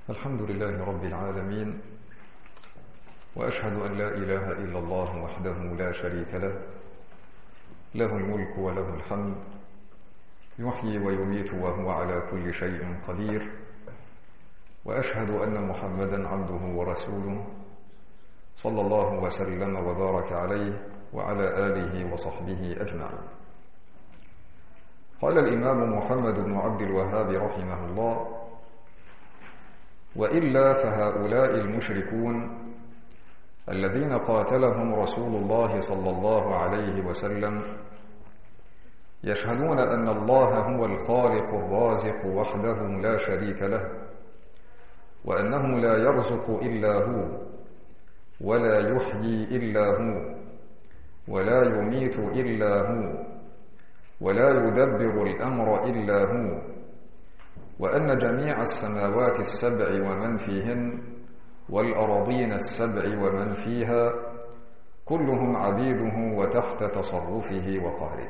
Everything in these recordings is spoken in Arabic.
الحمد لله رب العالمين، وأشهد أن لا إله إلا الله وحده لا شريك له، له الملك وله الحمد، يحيي ويميت وهو على كل شيء قدير. وأشهد أن محمدا عبده ورسوله صلى الله وسلم وبارك عليه وعلى آله وصحبه أجمعين. قال الإمام محمد بن عبد الوهاب رحمه الله: وإلا فهؤلاء المشركون الذين قاتلهم رسول الله صلى الله عليه وسلم يشهدون أن الله هو الخالق الرازق وحده لا شريك له، وأنه لا يرزق إلا هو، ولا يحيي إلا هو، ولا يميت إلا هو، ولا يدبر الأمر إلا هو، وأن جميع السماوات السبع ومن فيهن والأراضين السبع ومن فيها كلهم عبيده وتحت تصرفه وقهره.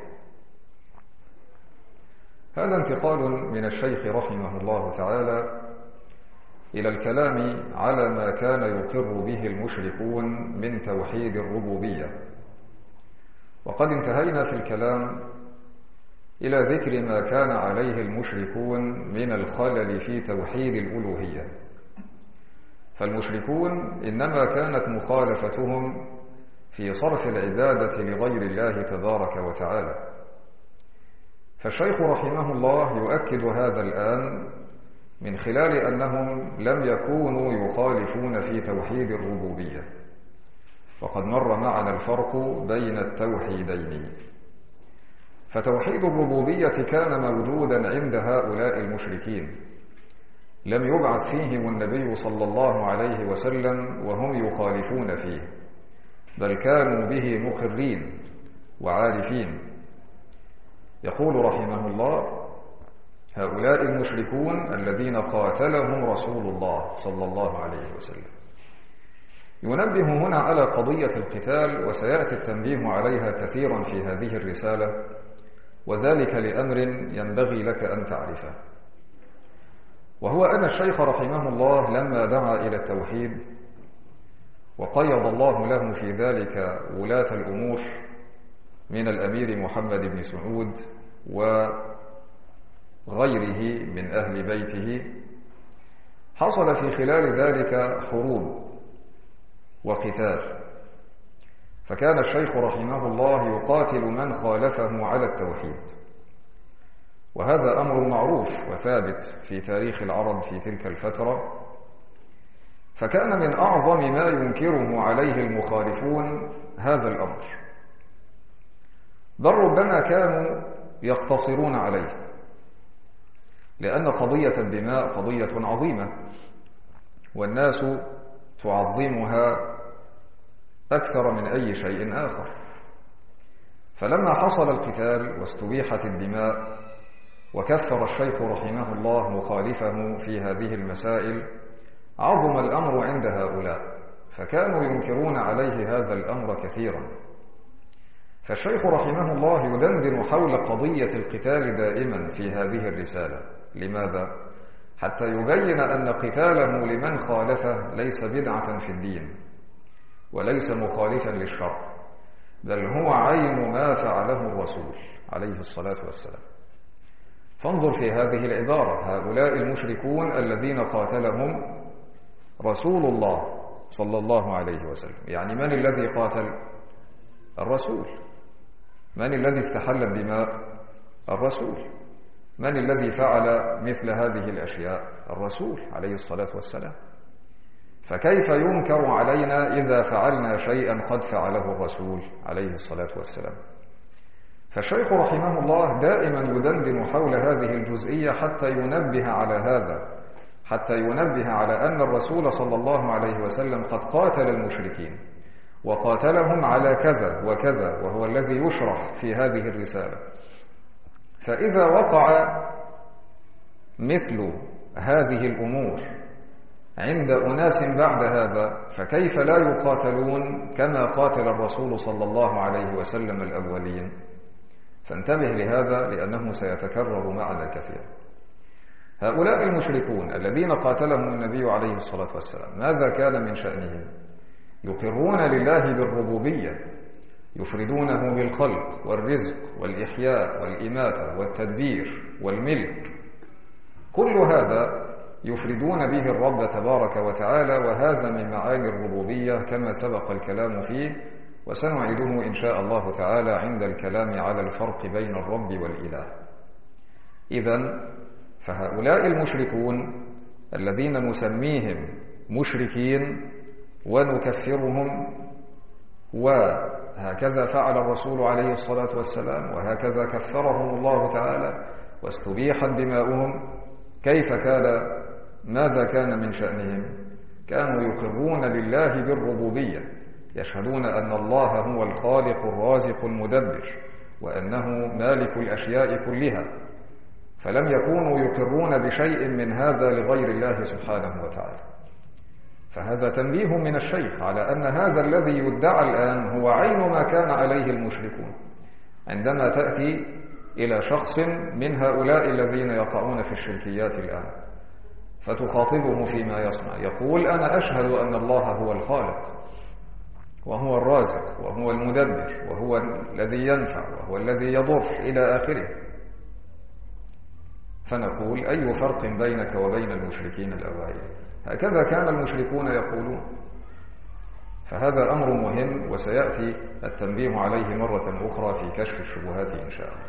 هذا انتقال من الشيخ رحمه الله تعالى إلى الكلام على ما كان يقر به المشركون من توحيد الربوبية، وقد انتهينا في الكلام إلى ذكر ما كان عليه المشركون من الخلل في توحيد الألوهية. فالمشركون إنما كانت مخالفتهم في صرف العبادة لغير الله تبارك وتعالى. فالشيخ رحمه الله يؤكد هذا الآن من خلال أنهم لم يكونوا يخالفون في توحيد الربوبية، وقد مر معنا الفرق بين التوحيدين. فتوحيد الربوبية كان موجودا عند هؤلاء المشركين، لم يبعث فيهم النبي صلى الله عليه وسلم وهم يخالفون فيه، بل كانوا به مقرين وعارفين. يقول رحمه الله: هؤلاء المشركون الذين قاتلهم رسول الله صلى الله عليه وسلم. ينبه هنا على قضية القتال، وسيأتي التنبيه عليها كثيرا في هذه الرسالة، وذلك لأمر ينبغي لك أن تعرفه، وهو أن الشيخ رحمه الله لما دعا إلى التوحيد وقيض الله له في ذلك ولاة الأمور من الأمير محمد بن سعود وغيره من أهل بيته، حصل في خلال ذلك حروب وقتال، فكان الشيخ رحمه الله يقاتل من خالفه على التوحيد، وهذا أمر معروف وثابت في تاريخ العرب في تلك الفترة. فكان من أعظم ما ينكره عليه المخالفون هذا الأمر، بل ربما كانوا يقتصرون عليه، لأن قضية الدماء قضية عظيمة والناس تعظمها أكثر من أي شيء آخر. فلما حصل القتال واستبيحت الدماء وكثر الشيخ رحمه الله مخالفه في هذه المسائل، عظم الأمر عند هؤلاء، فكانوا ينكرون عليه هذا الأمر كثيرا. فالشيخ رحمه الله يدندن حول قضية القتال دائما في هذه الرسالة. لماذا؟ حتى يبين أن قتاله لمن خالفه ليس بدعة في الدين، وليس مخالفا للشرع، بل هو عين ما فعله الرسول عليه الصلاة والسلام. فانظر في هذه العبارة: هؤلاء المشركون الذين قاتلهم رسول الله صلى الله عليه وسلم. يعني من الذي قاتل؟ الرسول. من الذي استحل الدماء؟ الرسول. من الذي فعل مثل هذه الأشياء؟ الرسول عليه الصلاة والسلام. فكيف ينكر علينا إذا فعلنا شيئا قد فعله الرسول عليه الصلاة والسلام؟ فالشيخ رحمه الله دائما يدندن حول هذه الجزئية حتى ينبه على هذا، حتى ينبه على أن الرسول صلى الله عليه وسلم قد قاتل المشركين، وقاتلهم على كذا وكذا، وهو الذي يشرح في هذه الرسالة. فإذا وقع مثل هذه الأمور عند أناس بعد هذا، فكيف لا يقاتلون كما قاتل الرسول صلى الله عليه وسلم الأولين؟ فانتبه لهذا، لأنه سيتكرر معنا كثيرا. هؤلاء المشركون الذين قاتلهم النبي عليه الصلاة والسلام ماذا كان من شأنهم؟ يقرون لله بالربوبية، يفردونه بالخلق والرزق والإحياء والإماتة والتدبير والملك، كل هذا يفردون به الرب تبارك وتعالى، وهذا من معاني الربوبية كما سبق الكلام فيه، وسنعيده إن شاء الله تعالى عند الكلام على الفرق بين الرب والإله. إذن فهؤلاء المشركون الذين نسميهم مشركين ونكفرهم، وهكذا فعل الرسول عليه الصلاة والسلام، وهكذا كفرهم الله تعالى واستبيحت دماؤهم، كيف كان؟ ماذا كان من شأنهم؟ كانوا يقرون لله بالربوبية، يشهدون أن الله هو الخالق الرازق المدبر، وأنه مالك الأشياء كلها، فلم يكونوا يقرون بشيء من هذا لغير الله سبحانه وتعالى. فهذا تنبيه من الشيخ على أن هذا الذي يدعى الآن هو عين ما كان عليه المشركون. عندما تأتي إلى شخص من هؤلاء الذين يقعون في الشركيات الآن فتخاطبه فيما يصنع، يقول أنا أشهد أن الله هو الخالق وهو الرازق وهو المدبر وهو الذي ينفع وهو الذي يضر إلى آخره، فنقول أي فرق بينك وبين المشركين الأوائل؟ هكذا كان المشركون يقولون. فهذا أمر مهم وسيأتي التنبيه عليه مرة أخرى في كشف الشبهات إن شاء الله.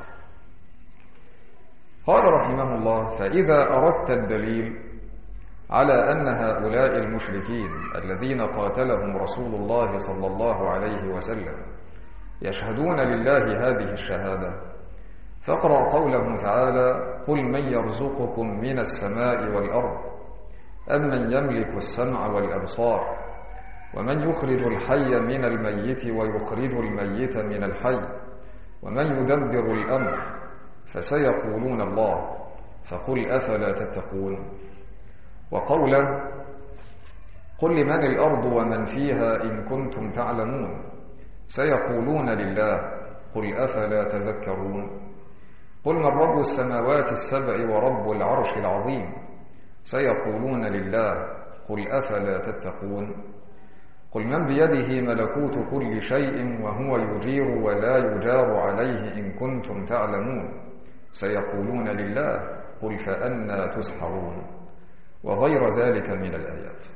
قال رحمه الله: فإذا أردت الدليل على أن هؤلاء المشركين الذين قاتلهم رسول الله صلى الله عليه وسلم يشهدون لله هذه الشهادة، فاقرأ قوله تعالى: قل من يرزقكم من السماء والأرض أم من يملك السمع والأبصار ومن يخرج الحي من الميت ويخرج الميت من الحي ومن يدبر الأمر فسيقولون الله فقل أفلا تتقون. وقوله: قل لمن الأرض ومن فيها إن كنتم تعلمون سيقولون لله قل أفلا تذكرون. قل من رب السماوات السبع ورب العرش العظيم سيقولون لله قل أفلا تتقون. قل من بيده ملكوت كل شيء وهو يجير ولا يجار عليه إن كنتم تعلمون سيقولون لله قل فأنى تسحرون، وغير ذلك من الآيات.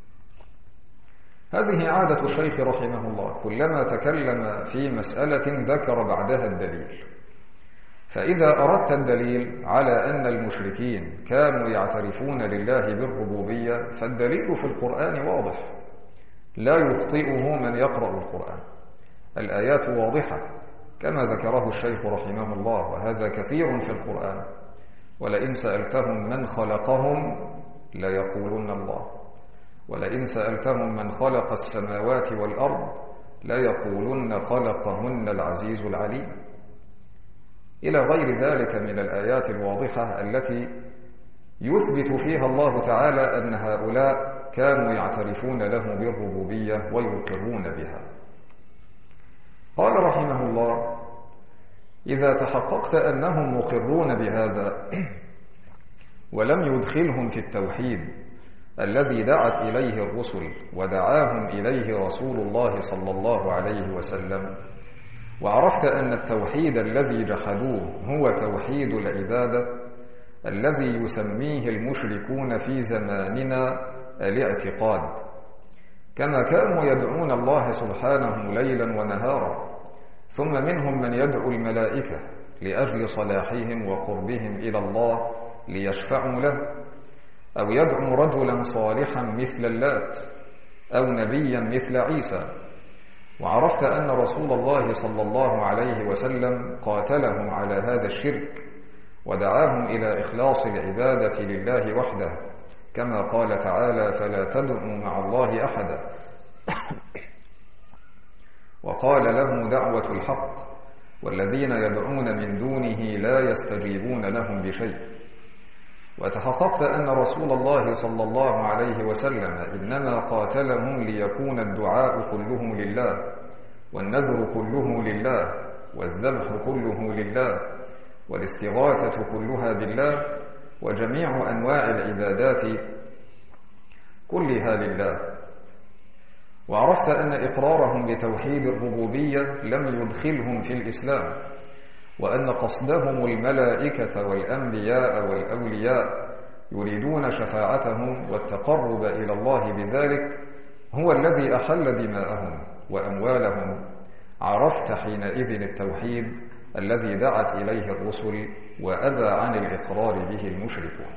هذه عادة الشيخ رحمه الله، كلما تكلم في مسألة ذكر بعدها الدليل. فإذا أردت الدليل على أن المشركين كانوا يعترفون لله بالربوبية فالدليل في القرآن واضح لا يخطئه من يقرأ القرآن، الآيات واضحة كما ذكره الشيخ رحمه الله، وهذا كثير في القرآن. ولئن سألتهم من خلقهم ليقولن الله، ولئن سألتهم من خلق السماوات والأرض ليقولن خلقهن العزيز العليم، إلى غير ذلك من الآيات الواضحة التي يثبت فيها الله تعالى أن هؤلاء كانوا يعترفون له بالربوبية ويقرون بها. قال رحمه الله: إذا تحققت أنهم مقرون بهذا ولم يدخلهم في التوحيد الذي دعت إليه الرسل ودعاهم إليه رسول الله صلى الله عليه وسلم، وعرفت أن التوحيد الذي جحدوه هو توحيد العبادة الذي يسميه المشركون في زماننا الاعتقاد، كما كانوا يدعون الله سبحانه ليلا ونهارا، ثم منهم من يدعو الملائكة لأجل صلاحهم وقربهم إلى الله ليشفعوا له، أو يدعو رجلا صالحا مثل اللات أو نبيا مثل عيسى. وعرفت أن رسول الله صلى الله عليه وسلم قاتلهم على هذا الشرك ودعاهم إلى إخلاص العبادة لله وحده، كما قال تعالى: فلا تدعوا مع الله أحدا. وقال: له دعوة الحق والذين يدعون من دونه لا يستجيبون لهم بشيء. وتحققت أن رسول الله صلى الله عليه وسلم إنما قاتلهم ليكون الدعاء كله لله، والنذر كله لله، والذبح كله لله، والاستغاثة كلها بالله، وجميع أنواع العبادات كلها لله. وعرفت أن إقرارهم بتوحيد الربوبية لم يدخلهم في الإسلام، وأن قصدهم الملائكة والأنبياء والأولياء يريدون شفاعتهم والتقرب إلى الله بذلك هو الذي أحل دماءهم وأموالهم. عرفت حينئذ التوحيد الذي دعت إليه الرسل وأبى عن الإقرار به المشركون.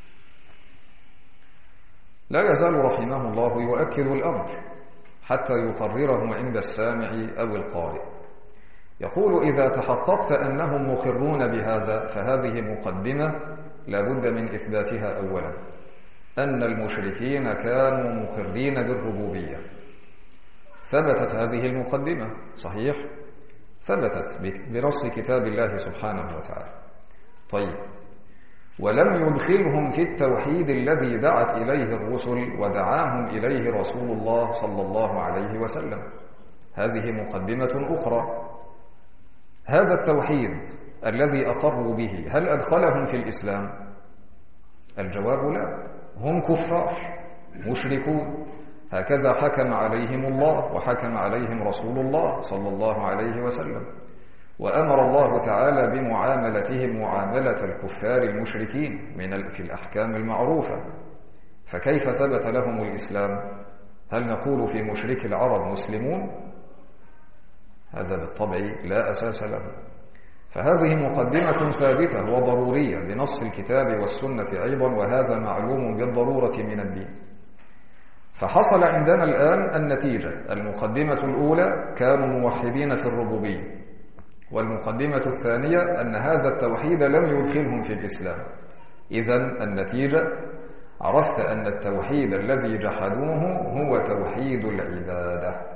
لا يزال رحمه الله يؤكد الأمر حتى يقرره عند السامع أو القارئ. يقول: إذا تحققت أنهم مقرون بهذا فهذه مقدمة لا بد من إثباتها أولا، أن المشركين كانوا مقرين بالربوبية. ثبتت هذه المقدمة صحيح؟ ثبتت بنص كتاب الله سبحانه وتعالى. طيب، ولم يدخلهم في التوحيد الذي دعت إليه الرسل ودعاهم إليه رسول الله صلى الله عليه وسلم. هذه مقدمة أخرى. هذا التوحيد الذي أقروا به هل أدخلهم في الإسلام؟ الجواب لا، هم كفار مشركون، هكذا حكم عليهم الله وحكم عليهم رسول الله صلى الله عليه وسلم، وأمر الله تعالى بمعاملتهم معاملة الكفار المشركين في الأحكام المعروفة. فكيف ثبت لهم الإسلام؟ هل نقول في مشرك العرب مسلمون؟ هذا بالطبع لا أساس له. فهذه مقدمة ثابتة وضرورية بنص الكتاب والسنة أيضا، وهذا معلوم بالضرورة من الدين. فحصل عندنا الآن النتيجة. المقدمة الأولى كانوا موحدين في الربوبية، والمقدمة الثانية أن هذا التوحيد لم يدخلهم في الإسلام. إذن النتيجة: عرفت أن التوحيد الذي جحدوه هو توحيد العبادة.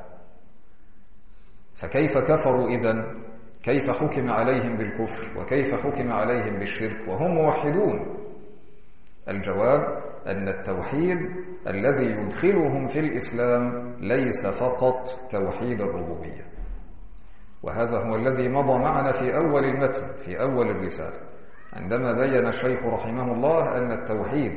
فكيف كفروا إذن؟ كيف حكم عليهم بالكفر وكيف حكم عليهم بالشرك وهم موحدون؟ الجواب: أن التوحيد الذي يدخلهم في الإسلام ليس فقط توحيد الربوبية. وهذا هو الذي مضى معنا في أول المتن في أول الرسالة، عندما بين الشيخ رحمه الله أن التوحيد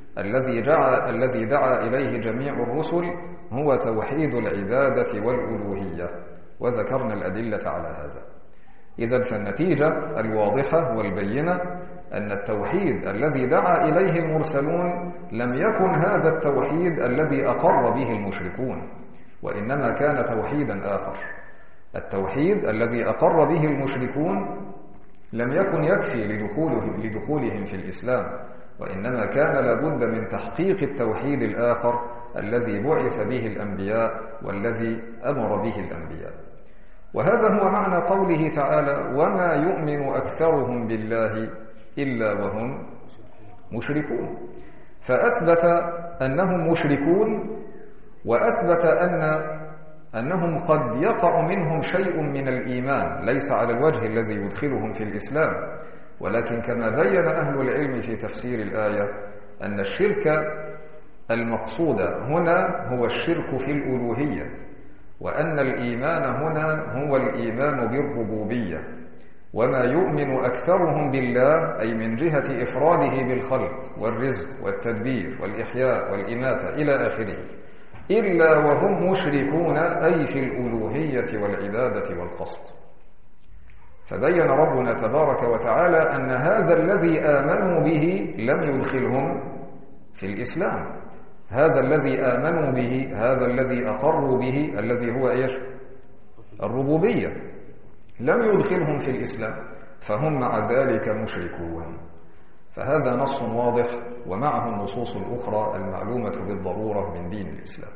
الذي دعا إليه جميع الرسل هو توحيد العبادة والألوهية، وذكرنا الأدلة على هذا. إذن فالنتيجة الواضحة والبينة أن التوحيد الذي دعا إليه المرسلون لم يكن هذا التوحيد الذي أقر به المشركون، وإنما كان توحيدا آخر. التوحيد الذي أقر به المشركون لم يكن يكفي لدخولهم في الإسلام، وإنما كان لابد من تحقيق التوحيد الآخر الذي بعث به الأنبياء والذي أمر به الأنبياء. وهذا هو معنى قوله تعالى: وما يؤمن أكثرهم بالله إلا وهم مشركون. فأثبت أنهم مشركون، وأثبت أنهم قد يقع منهم شيء من الإيمان ليس على الوجه الذي يدخلهم في الإسلام، ولكن كما بين أهل العلم في تفسير الآية أن الشرك المقصود هنا هو الشرك في الألوهية، وأن الإيمان هنا هو الإيمان بالربوبية. وما يؤمن أكثرهم بالله أي من جهة إفراده بالخلق والرزق والتدبير والإحياء والإماتة إلى آخره إلا وهم مشركون، أي في الألوهية والعبادة والقصد. فبين ربنا تبارك وتعالى أن هذا الذي آمنوا به لم يدخلهم في الإسلام. هذا الذي آمنوا به، هذا الذي أقروا به، الذي هو إيش؟ الربوبية، لم يدخلهم في الإسلام، فهم مع ذلك مشركون. فهذا نص واضح، ومعه النصوص الأخرى المعلومة بالضرورة من دين الإسلام.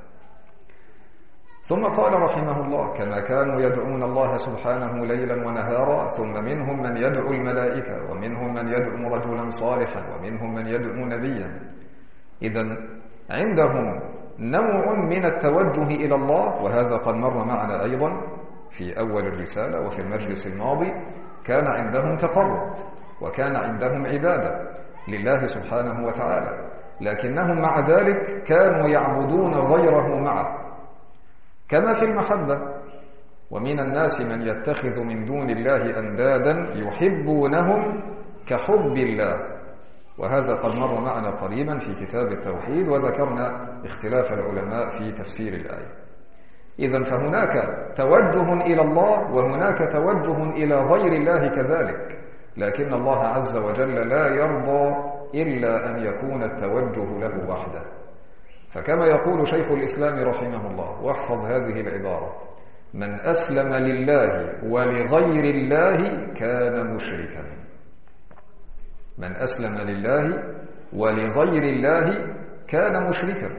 ثم قال رحمه الله: كما كانوا يدعون الله سبحانه ليلا ونهارا، ثم منهم من يدعو الملائكة، ومنهم من يدعو رجلا صالحا، ومنهم من يدعو نبيا. إذن عندهم نوع من التوجه إلى الله، وهذا قد مر معنا أيضا في أول الرسالة وفي المجلس الماضي. كان عندهم تقرب وكان عندهم عبادة لله سبحانه وتعالى، لكنهم مع ذلك كانوا يعبدون غيره معه، كما في المحبة: ومن الناس من يتخذ من دون الله أندادا يحبونهم كحب الله. وهذا قد مر معنا قريبا في كتاب التوحيد، وذكرنا اختلاف العلماء في تفسير الآية. إذن فهناك توجه إلى الله وهناك توجه إلى غير الله كذلك، لكن الله عز وجل لا يرضى إلا أن يكون التوجه له وحده. فكما يقول شيخ الإسلام رحمه الله، واحفظ هذه العبارة: من أسلم لله ولغير الله كان مشركا. من أسلم لله ولغير الله كان مشركا،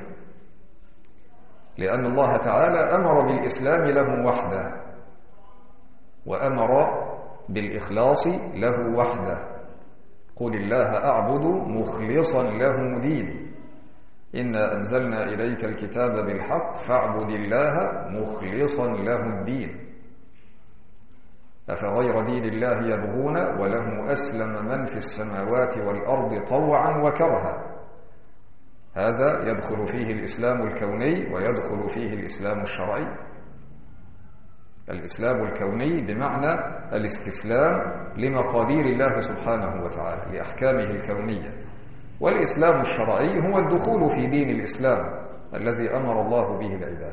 لأن الله تعالى أمر بالإسلام له وحده، وأمر بالإخلاص له وحده. قل الله أعبد مخلصا له ديني، إنا أنزلنا إليك الكتاب بالحق فاعبد الله مخلصا له الدين. أفغير دين الله يبغون وله أسلم من في السماوات والأرض طوعا وكرها. هذا يدخل فيه الإسلام الكوني ويدخل فيه الإسلام الشرعي. الإسلام الكوني بمعنى الاستسلام لمقادير الله سبحانه وتعالى لأحكامه الكونية، والإسلام الشرعي هو الدخول في دين الإسلام الذي أمر الله به العباد.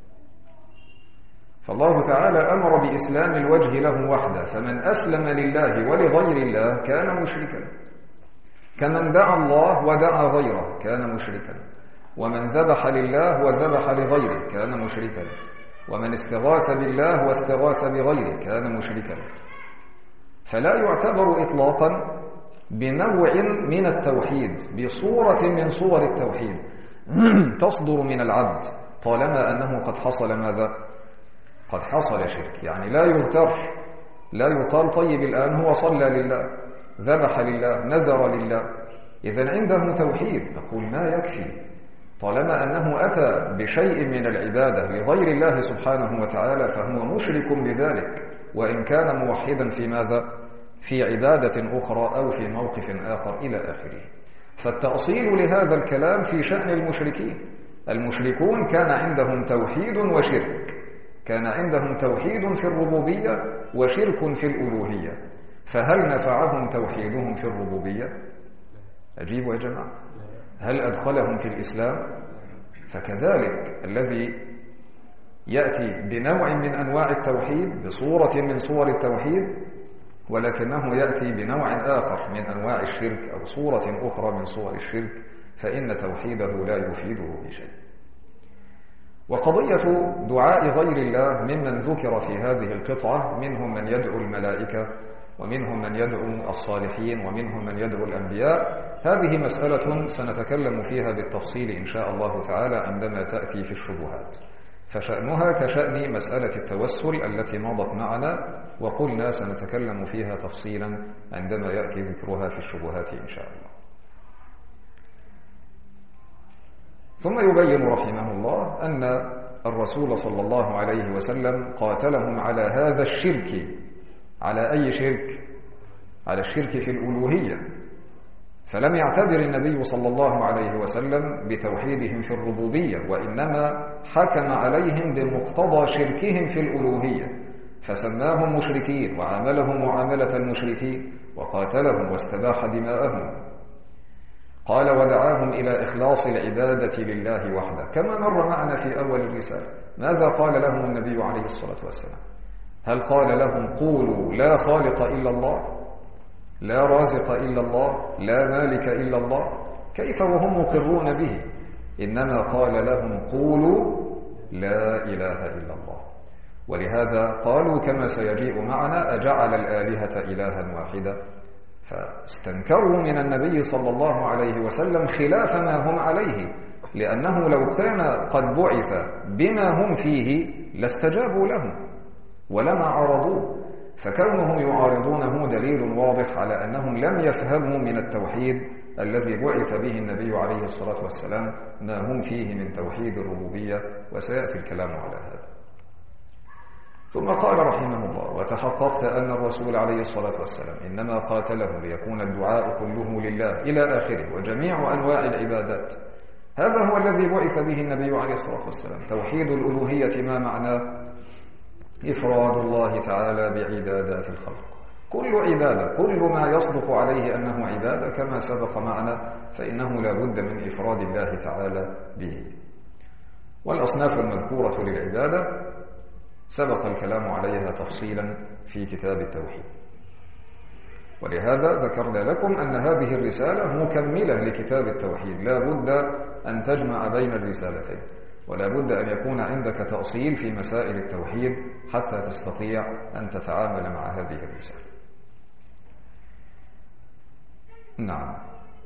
فالله تعالى أمر بإسلام الوجه له وحده، فمن أسلم لله ولغير الله كان مشركا، كمن دعا الله ودعا غيره كان مشركا، ومن ذبح لله وذبح لغيره كان مشركا، ومن استغاث بالله واستغاث بغيره كان مشركا. فلا يعتبر إطلاقا بنوع من التوحيد، بصورة من صور التوحيد تصدر من العبد طالما أنه قد حصل ماذا؟ قد حصل شرك. يعني لا يغتر، لا يقال طيب الآن هو صلى لله، ذبح لله، نذر لله، إذن عنده توحيد. نقول ما يكفي، طالما أنه أتى بشيء من العبادة لغير الله سبحانه وتعالى فهو مشرك بذلك، وإن كان موحدا في ماذا؟ في عبادة أخرى أو في موقف آخر إلى آخره. فالتأصيل لهذا الكلام في شأن المشركين. المشركون كان عندهم توحيد وشرك، كان عندهم توحيد في الربوبية وشرك في الألوهية، فهل نفعهم توحيدهم في الربوبية؟ أجيبوا يا جماعة، هل أدخلهم في الإسلام؟ فكذلك الذي يأتي بنوع من أنواع التوحيد، بصورة من صور التوحيد، ولكنه يأتي بنوع آخر من أنواع الشرك أو صورة أخرى من صور الشرك، فإن توحيده لا يفيده بشيء. وقضية دعاء غير الله ممن ذكر في هذه القطعة، منهم من يدعو الملائكة، ومنهم من يدعو الصالحين، ومنهم من يدعو الأنبياء. هذه مسألة سنتكلم فيها بالتفصيل إن شاء الله تعالى عندما تأتي في الشبهات، فشأنها كشأن مسألة التوسل التي مضت معنا، وقلنا سنتكلم فيها تفصيلا عندما يأتي ذكرها في الشبهات إن شاء الله. ثم يبين رحمه الله أن الرسول صلى الله عليه وسلم قاتلهم على هذا الشرك. على أي شرك؟ على الشرك في الألوهية. فلم يعتبر النبي صلى الله عليه وسلم بتوحيدهم في الربوبية، وإنما حكم عليهم بمقتضى شركهم في الألوهية، فسماهم مشركين وعاملهم معاملة المشركين وقاتلهم واستباح دماءهم. قال ودعاهم إلى إخلاص العبادة لله وحده، كما مر معنا في أول الرسالة. ماذا قال لهم النبي عليه الصلاة والسلام؟ هل قال لهم قولوا لا خالق إلا الله، لا رازق إلا الله، لا مالك إلا الله؟ كيف وهم مقرون به؟ إنما قال لهم قولوا لا إله إلا الله. ولهذا قالوا كما سيجيء معنا أجعل الآلهة إلها واحدا، فاستنكروا من النبي صلى الله عليه وسلم خلاف ما هم عليه، لأنه لو كان قد بعث بما هم فيه لاستجابوا لهم ولما عارضوه، فكونهم يعارضونه دليل واضح على أنهم لم يفهموا من التوحيد الذي بعث به النبي عليه الصلاة والسلام ما هم فيه من توحيد الربوبية، وسيأتي الكلام على هذا. ثم قال رحمه الله وتحققت أن الرسول عليه الصلاة والسلام إنما قاتله ليكون الدعاء كله لله إلى آخره وجميع أنواع العبادات. هذا هو الذي بعث به النبي عليه الصلاة والسلام. توحيد الألوهية ما معناه؟ إفراد الله تعالى بعبادات الخلق، كل عبادة، كل ما يصدق عليه أنه عبادة كما سبق معنا فإنه لا بد من إفراد الله تعالى به. والأصناف المذكورة للعبادة سبق الكلام عليها تفصيلا في كتاب التوحيد، ولهذا ذكرنا لكم أن هذه الرسالة مكملة لكتاب التوحيد، لا بد أن تجمع بين الرسالتين، ولا بد أن يكون عندك تأصيل في مسائل التوحيد حتى تستطيع أن تتعامل مع هذه الرسالة. نعم.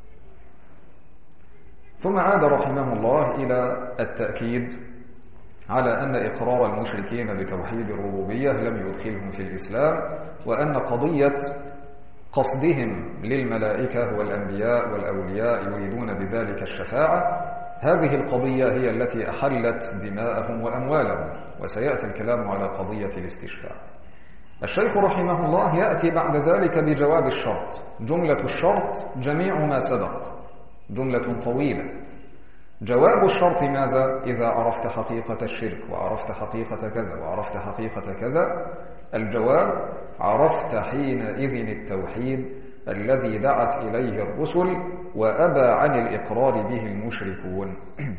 ثم عاد رحمه الله إلى التأكيد على أن إقرار المشركين بتوحيد الربوبية لم يدخلهم في الإسلام، وأن قضية قصدهم للملائكة والأنبياء والأولياء يريدون بذلك الشفاعة، هذه القضية هي التي أحلت دماءهم وأموالهم، وسيأتي الكلام على قضية الاستشفاع. الشيخ رحمه الله يأتي بعد ذلك بجواب الشرط. جملة الشرط جميع ما سبق، جملة طويلة. جواب الشرط ماذا؟ إذا عرفت حقيقة الشرك وعرفت حقيقة كذا وعرفت حقيقة كذا، الجواب: عرفت حينئذ التوحيد الذي دعت إليه الرسل وأبى عن الإقرار به المشركون.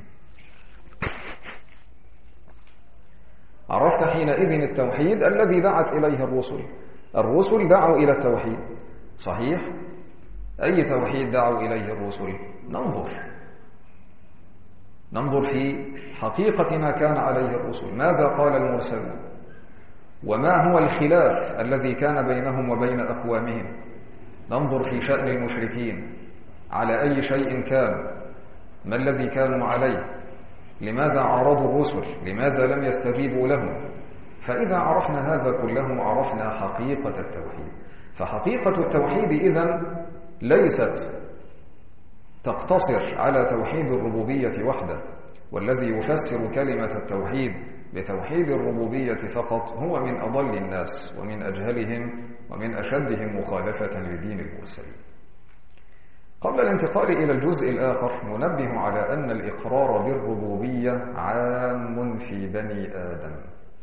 عرفت حينئذ التوحيد الذي دعت إليه الرسل. الرسل دعوا إلى التوحيد، صحيح؟ أي توحيد دعوا إليه الرسل؟ ننظر في حقيقة ما كان عليه الرسل، ماذا قال المرسلون، وما هو الخلاف الذي كان بينهم وبين أقوامهم. ننظر في شأن المشركين، على أي شيء كان، ما الذي كانوا عليه، لماذا عارضوا الرسل، لماذا لم يستجيبوا لهم. فإذا عرفنا هذا كله عرفنا حقيقة التوحيد. فحقيقة التوحيد إذن ليست تقتصر على توحيد الربوبية وحده، والذي يفسر كلمة التوحيد بتوحيد الربوبية فقط هو من أضل الناس ومن أجهلهم ومن أشدهم مخالفة لدين المرسلين. قبل الانتقال إلى الجزء الآخر ننبه على أن الإقرار بالربوبية عام في بني آدم.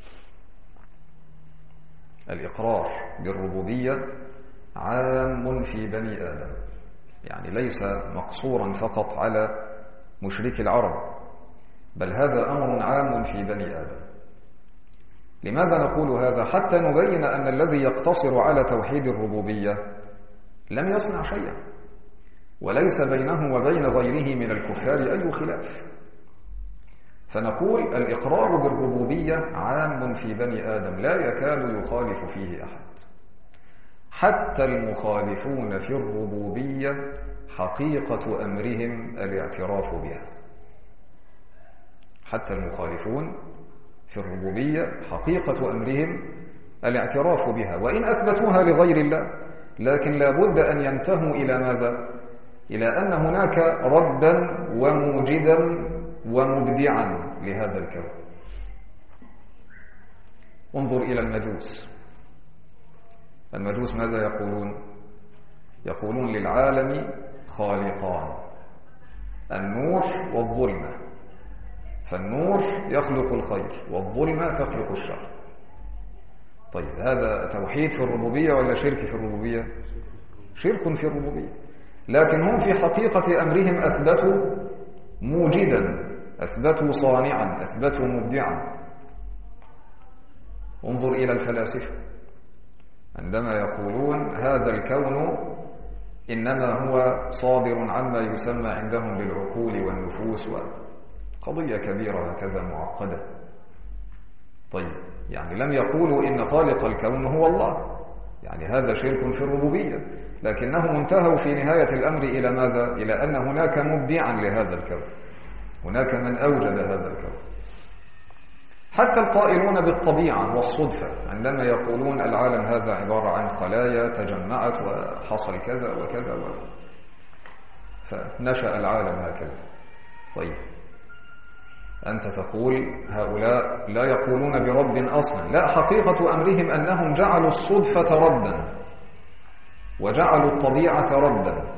الإقرار بالربوبية عام في بني آدم، يعني ليس مقصورا فقط على مشركي العرب، بل هذا أمر عام في بني آدم. لماذا نقول هذا؟ حتى نبين أن الذي يقتصر على توحيد الربوبية لم يصنع شيئا، وليس بينه وبين غيره من الكفار أي خلاف. فنقول الإقرار بالربوبية عام في بني آدم لا يكاد يخالف فيه أحد. حتى المخالفون في الربوبية حقيقة أمرهم الاعتراف بها. حتى المخالفون في الربوبية حقيقة أمرهم الاعتراف بها، وإن أثبتوها لغير الله، لكن لا بد أن ينتهوا إلى ماذا؟ إلى أن هناك ربا وموجدا ومبدعا لهذا الكون. انظر إلى المجوس. المجوس ماذا يقولون؟ يقولون للعالم خالقان، النور والظلمة، فالنور يخلق الخير والظلمة تخلق الشر. طيب هذا توحيد في الربوبية ولا شرك في الربوبية؟ شرك في الربوبية. لكن هم في حقيقة أمرهم أثبتوا موجدا، أثبتوا صانعا، أثبتوا مبدعا. انظر إلى الفلاسفة عندما يقولون هذا الكون إنما هو صادر عما يسمى عندهم بالعقول والنفوس، قضية كبيرة هكذا معقدة. طيب يعني لم يقولوا إن خالق الكون هو الله، يعني هذا شرك في الربوبية، لكنهم انتهوا في نهاية الأمر إلى ماذا؟ إلى أن هناك مبدعا لهذا الكون، هناك من أوجد هذا الكون. حتى القائلون بالطبيعة والصدفة عندما يقولون العالم هذا عبارة عن خلايا تجمعت وحصل كذا وكذا فنشأ العالم هكذا. طيب أنت تقول هؤلاء لا يقولون برب أصلا، لا، حقيقة أمرهم أنهم جعلوا الصدفة ربا وجعلوا الطبيعة ربا،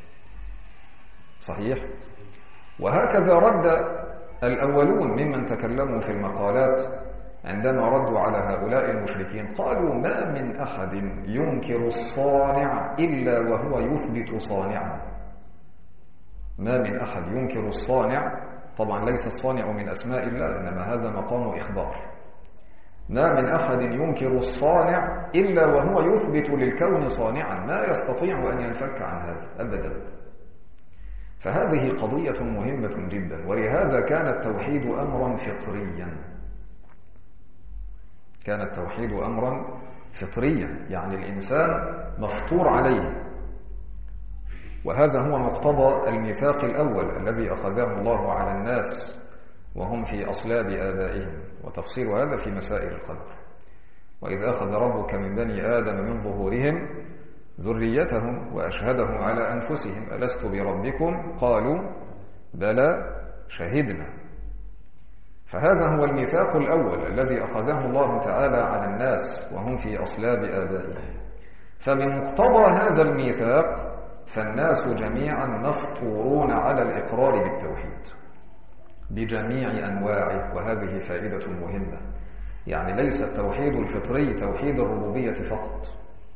صحيح؟ وهكذا رد الأولون ممن تكلموا في المقالات عندما ردوا على هؤلاء المشركين قالوا ما من أحد ينكر الصانع إلا وهو يثبت صانعا. ما من أحد ينكر الصانع، طبعا ليس الصانع من أسماء الله، إنما هذا مقام إخبار. ما من أحد ينكر الصانع إلا وهو يثبت للكون صانعا، ما يستطيع أن ينفك عن هذا أبدا. فهذه قضية مهمة جدا، ولهذا كان التوحيد أمرا فطريا. كان التوحيد أمرا فطريا، يعني الإنسان مفطور عليه. وهذا هو مقتضى الميثاق الأول الذي أخذه الله على الناس وهم في أصلاب آبائهم، وتفصيل هذا في مسائل القدر. وإذ أخذ ربك من بني آدم من ظهورهم ذريتهم وأشهدهم على أنفسهم ألست بربكم قالوا بلى شهدنا. فهذا هو الميثاق الأول الذي أخذه الله تعالى على الناس وهم في أصلاب آبائهم. فمن مقتضى هذا الميثاق فالناس جميعا مفطورون على الإقرار بالتوحيد بجميع أنواعه. وهذه فائدة مهمة، يعني ليس التوحيد الفطري توحيد الربوبية فقط،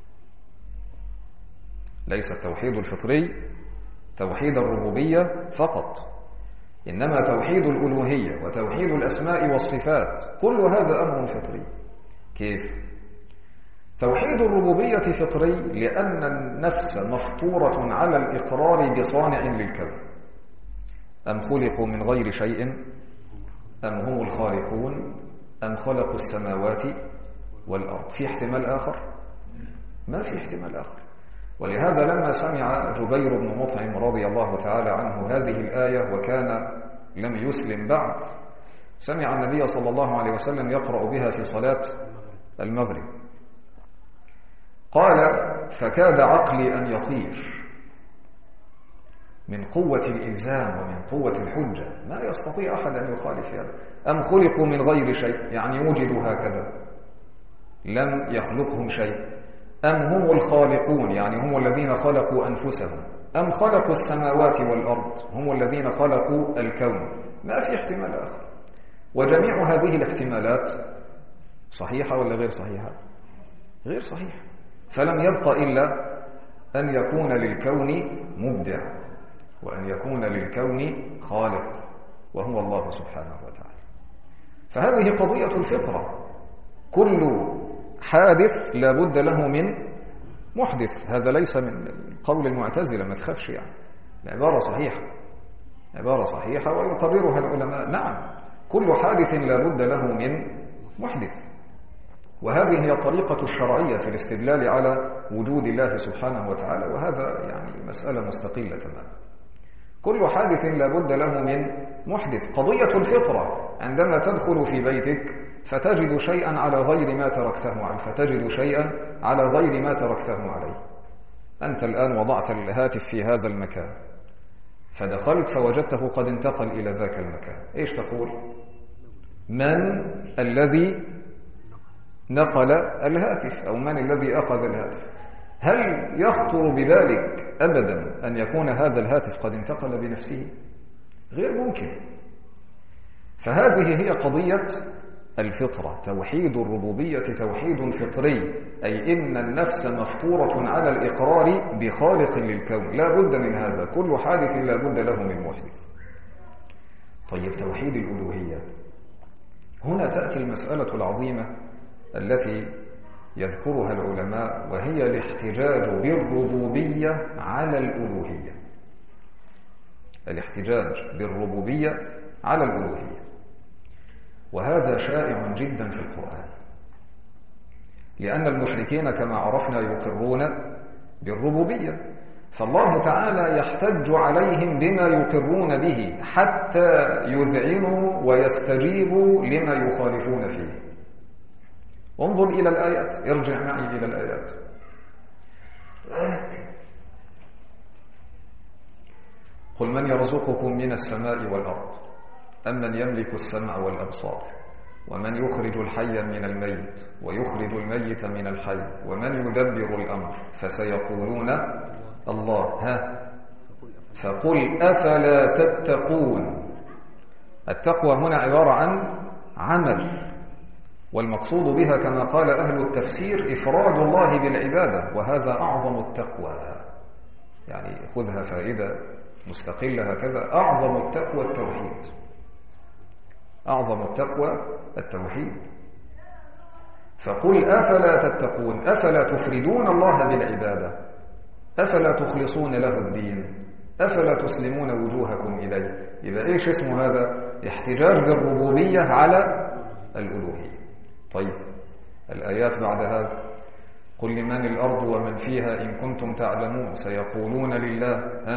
ليس التوحيد الفطري توحيد الربوبية فقط، إنما توحيد الألوهية وتوحيد الأسماء والصفات كل هذا أمر فطري. كيف؟ توحيد الربوبية فطري لأن النفس مفطورة على الإقرار بصانع للكون. أم خلقوا من غير شيء أم هم الخالقون أم خلقوا السماوات والأرض. في احتمال آخر؟ ما في احتمال آخر. ولهذا لما سمع جبير بن مطعم رضي الله تعالى عنه هذه الآية وكان لم يسلم بعد، سمع النبي صلى الله عليه وسلم يقرأ بها في صلاة المغرب، قال فكاد عقلي أن يطير من قوة الإلزام ومن قوة الحجة. ما يستطيع أحد أن يخالف هذا. أم خلقوا من غير شيء، يعني وجدوا هكذا لم يخلقهم شيء. أم هم الخالقون، يعني هم الذين خلقوا أنفسهم. أم خلقوا السماوات والأرض، هم الذين خلقوا الكون. ما في احتمال آخر. وجميع هذه الاحتمالات صحيحة ولا غير صحيحة؟ غير صحيحة. فلم يبق إلا أن يكون للكون مبدع وأن يكون للكون خالق وهو الله سبحانه وتعالى. فهذه قضية الفطرة. كل حادث لا بد له من محدث. هذا ليس من قول المعتزلة، ما تخافش، يعني العبارة صحيحة، عبارة صحيحة ويقررها العلماء. نعم، كل حادث لا بد له من محدث. وهذه هي الطريقة الشرعية في الاستدلال على وجود الله سبحانه وتعالى، وهذا يعني مسألة مستقلة تماما. كل حادث لا بد له من محدث. قضية الفطرة عندما تدخل في بيتك فتجد شيئا على غير ما تركته عليه، فتجد شيئا على غير ما تركته عليه. أنت الآن وضعت الهاتف في هذا المكان، فدخلت فوجدته قد انتقل إلى ذاك المكان. إيش تقول؟ من الذي نقل الهاتف، أو من الذي أخذ الهاتف؟ هل يخطر بذلك أبدا أن يكون هذا الهاتف قد انتقل بنفسه؟ غير ممكن. فهذه هي قضية الفطرة. توحيد الربوبية توحيد فطري، أي إن النفس مفطورة على الإقرار بخالق للكون، لا بد من هذا. كل حادث لا بد له من محدث. طيب، توحيد الألوهية، هنا تأتي المسألة العظيمة التي يذكرها العلماء، وهي الاحتجاج بالربوبية على الألوهية. الاحتجاج بالربوبية على الألوهية، وهذا شائع جدا في القرآن، لأن المشركين كما عرفنا يقرون بالربوبية، فالله تعالى يحتج عليهم بما يقرون به حتى يذعنوا ويستجيبوا لما يخالفون فيه. انظر إلى الآيات، ارجع معي إلى الآيات. قل من يرزقكم من السماء والأرض أم من يملك السمع والأبصار ومن يخرج الحي من الميت ويخرج الميت من الحي ومن يدبر الأمر فسيقولون الله. فقل أفلا تتقون. التقوى هنا عبارة عن عمل، والمقصود بها كما قال أهل التفسير إفراد الله بالعبادة، وهذا أعظم التقوى. يعني خذها فائدة مستقلة هكذا، أعظم التقوى التوحيد، أعظم التقوى التوحيد. فقل أفلا تتقون، أفلا تفردون الله بالعبادة، أفلا تخلصون له الدين، أفلا تسلمون وجوهكم إليه. يبقى إيش اسمه هذا؟ احتجاج بالربوبية على الألوهية. طيب الآيات بعد هذا، قل لمن الأرض ومن فيها إن كنتم تعلمون سيقولون لله،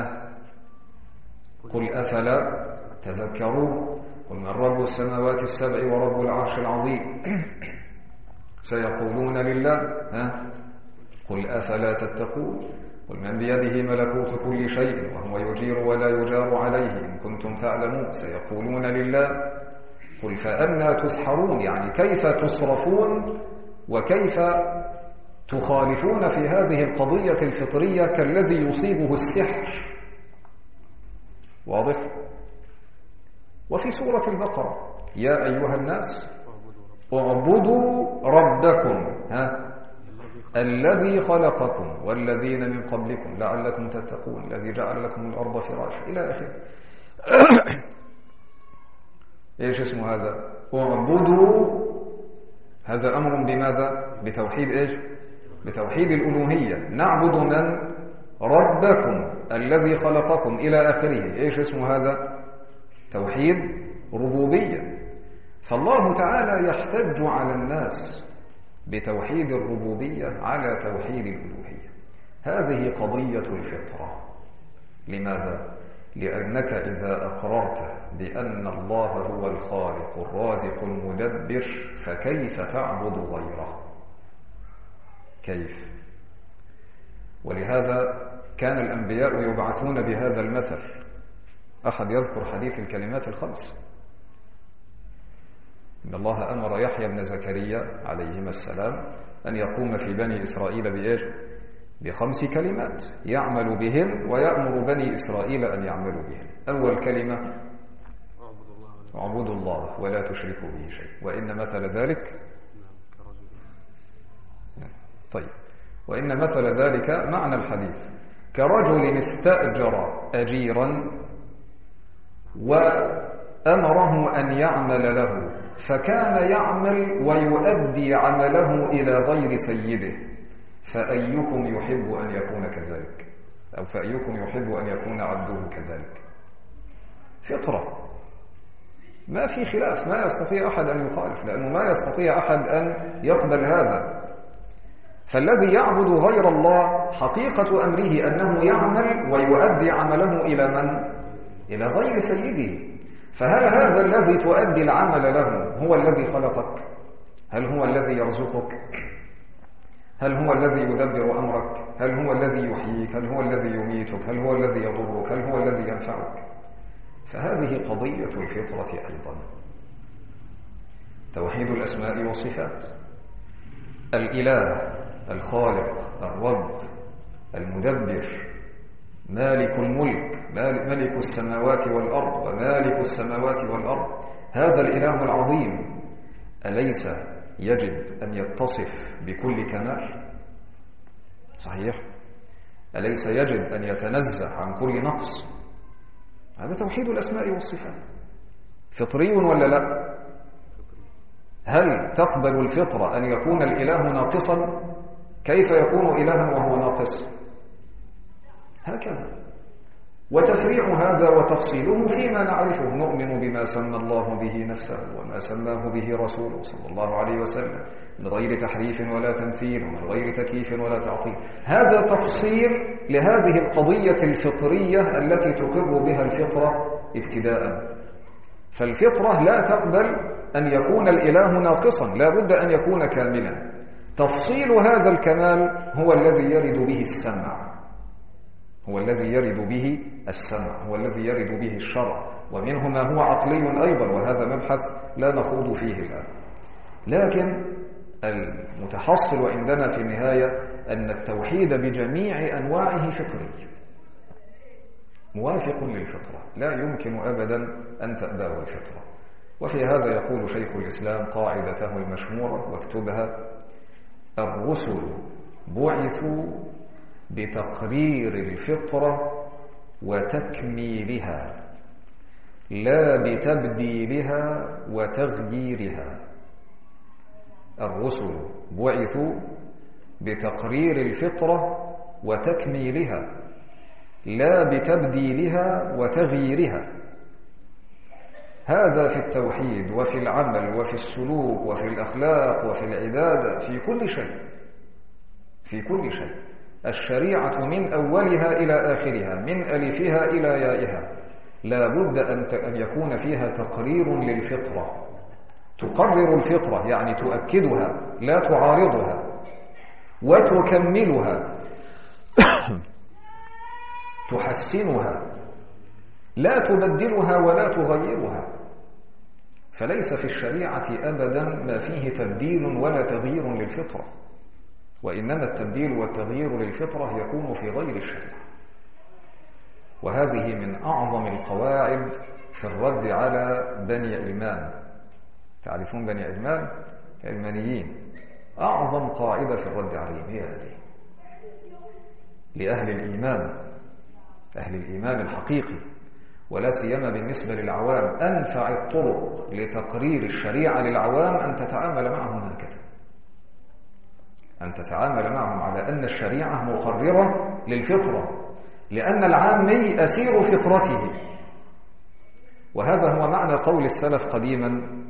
قل أفلا تذكرون، قل من رب السماوات السبع ورب العرش العظيم سيقولون لله، قل أفلا تتقون، قل من بيده ملكوت كل شيء وهو يجير ولا يجار عليه إن كنتم تعلمون سيقولون لله، قل فأنى تسحرون، يعني كيف تصرفون وكيف تخالفون في هذه القضية الفطرية كالذي يصيبه السحر. واضح؟ وفي سورة البقرة يا أيها الناس اعبدوا ربكم الذي خلقكم والذين من قبلكم لعلكم تتقون الذي جعل لكم الأرض فراشا إلى آخره. إيش اسمه هذا؟ اعبدوا، هذا أمر بماذا؟ بتوحيد إيش؟ بتوحيد الألوهية. نعبد من؟ ربكم الذي خلقكم إلى آخره. إيش اسمه هذا؟ توحيد ربوبية. فالله تعالى يحتج على الناس بتوحيد الربوبية على توحيد الألوهية. هذه قضية الفطرة. لماذا؟ لأنك إذا أقررت بأن الله هو الخالق الرازق المدبر فكيف تعبد غيره؟ كيف؟ ولهذا كان الأنبياء يبعثون بهذا المثل. أحد يذكر حديث الكلمات الخمس، إن الله أمر يحيى بن زكريا عليهما السلام أن يقوم في بني إسرائيل بإيش؟ ب5 كلمات يعمل بهم ويأمر بني إسرائيل أن يعملوا بهم. أول كلمة اعبدوا الله ولا تشركوا به شيء، وإن مثل ذلك طيب وإن مثل ذلك معنى الحديث كرجل استأجر أجيرا وأمره أن يعمل له فكان يعمل ويؤدي عمله إلى غير سيده، فأيكم يحب أن يكون كذلك؟ أو فأيكم يحب أن يكون عبده كذلك؟ فطرة، ما في خلاف، ما يستطيع أحد أن يخالف، لأنه ما يستطيع أحد أن يقبل هذا. فالذي يعبد غير الله حقيقة أمره أنه يعمل ويؤدي عمله إلى من؟ إلى غير سيده. فهل هذا الذي تؤدي العمل له هو الذي خلقك؟ هل هو الذي يرزقك؟ هل هو الذي يدبر أمرك؟ هل هو الذي يحييك؟ هل هو الذي يميتك؟ هل هو الذي يضرك؟ هل هو الذي ينفعك؟ فهذه قضية الفطرة أيضا. توحيد الأسماء والصفات. الإله الخالق الرب المدبر مالك الملك ملك السماوات والأرض ومالك السماوات والأرض، هذا الإله العظيم أليس يجب أن يتصف بكل كمال؟ صحيح؟ أليس يجب أن يتنزه عن كل نقص؟ هذا توحيد الأسماء والصفات. فطري ولا لا؟ هل تقبل الفطرة أن يكون الإله ناقصا؟ كيف يكون إلها وهو ناقص؟ هكذا. وتفريع هذا وتفصيله فيما نعرفه، نؤمن بما سمى الله به نفسه وما سماه به رسوله صلى الله عليه وسلم من غير تحريف ولا تمثيل ومن غير تكييف ولا تعطيل. هذا تفصيل لهذه القضية الفطرية التي تقر بها الفطرة ابتداء. فالفطرة لا تقبل أن يكون الإله ناقصا، لا بد أن يكون كاملا. تفصيل هذا الكمال هو الذي يرد به السمع، هو الذي يرد به السمع، هو الذي يرد به الشرع، ومنه ما هو عقلي أيضا، وهذا مبحث لا نخوض فيه الآن. لكن المتحصل عندنا في النهاية أن التوحيد بجميع أنواعه فطري موافق للفطرة، لا يمكن أبدا أن تأباه الفطرة. وفي هذا يقول شيخ الإسلام قاعدته المشهورة واكتبها: الرسل بعثوا بتقرير الفطرة وتكميلها لا بتبديلها وتغييرها. الرسل بعثوا بتقرير الفطرة وتكميلها لا بتبديلها وتغييرها. هذا في التوحيد وفي العمل وفي السلوك وفي الأخلاق وفي العبادة، في كل شيء، في كل شيء. الشريعة من أولها إلى آخرها، من ألفها إلى يائها، لا بد أن يكون فيها تقرير للفطرة، تقرر الفطرة يعني تؤكدها لا تعارضها، وتكملها تحسنها لا تبدلها ولا تغيرها. فليس في الشريعة أبدا ما فيه تبديل ولا تغيير للفطرة، وإنما التبديل والتغيير للفطرة يكون في غير الشريعة. وهذه من أعظم القواعد في الرد على بني علمان. تعرفون بني علمان؟ علمانيين. أعظم قاعدة في الرد عليهم هي هذه. لأهل الإيمان، أهل الإيمان الحقيقي، ولا سيما بالنسبة للعوام، أنفع الطرق لتقرير الشريعة للعوام أن تتعامل معهم هكذا، أن تتعامل معهم على أن الشريعة مقررة للفطرة، لأن العامي أسير فطرته. وهذا هو معنى قول السلف قديما: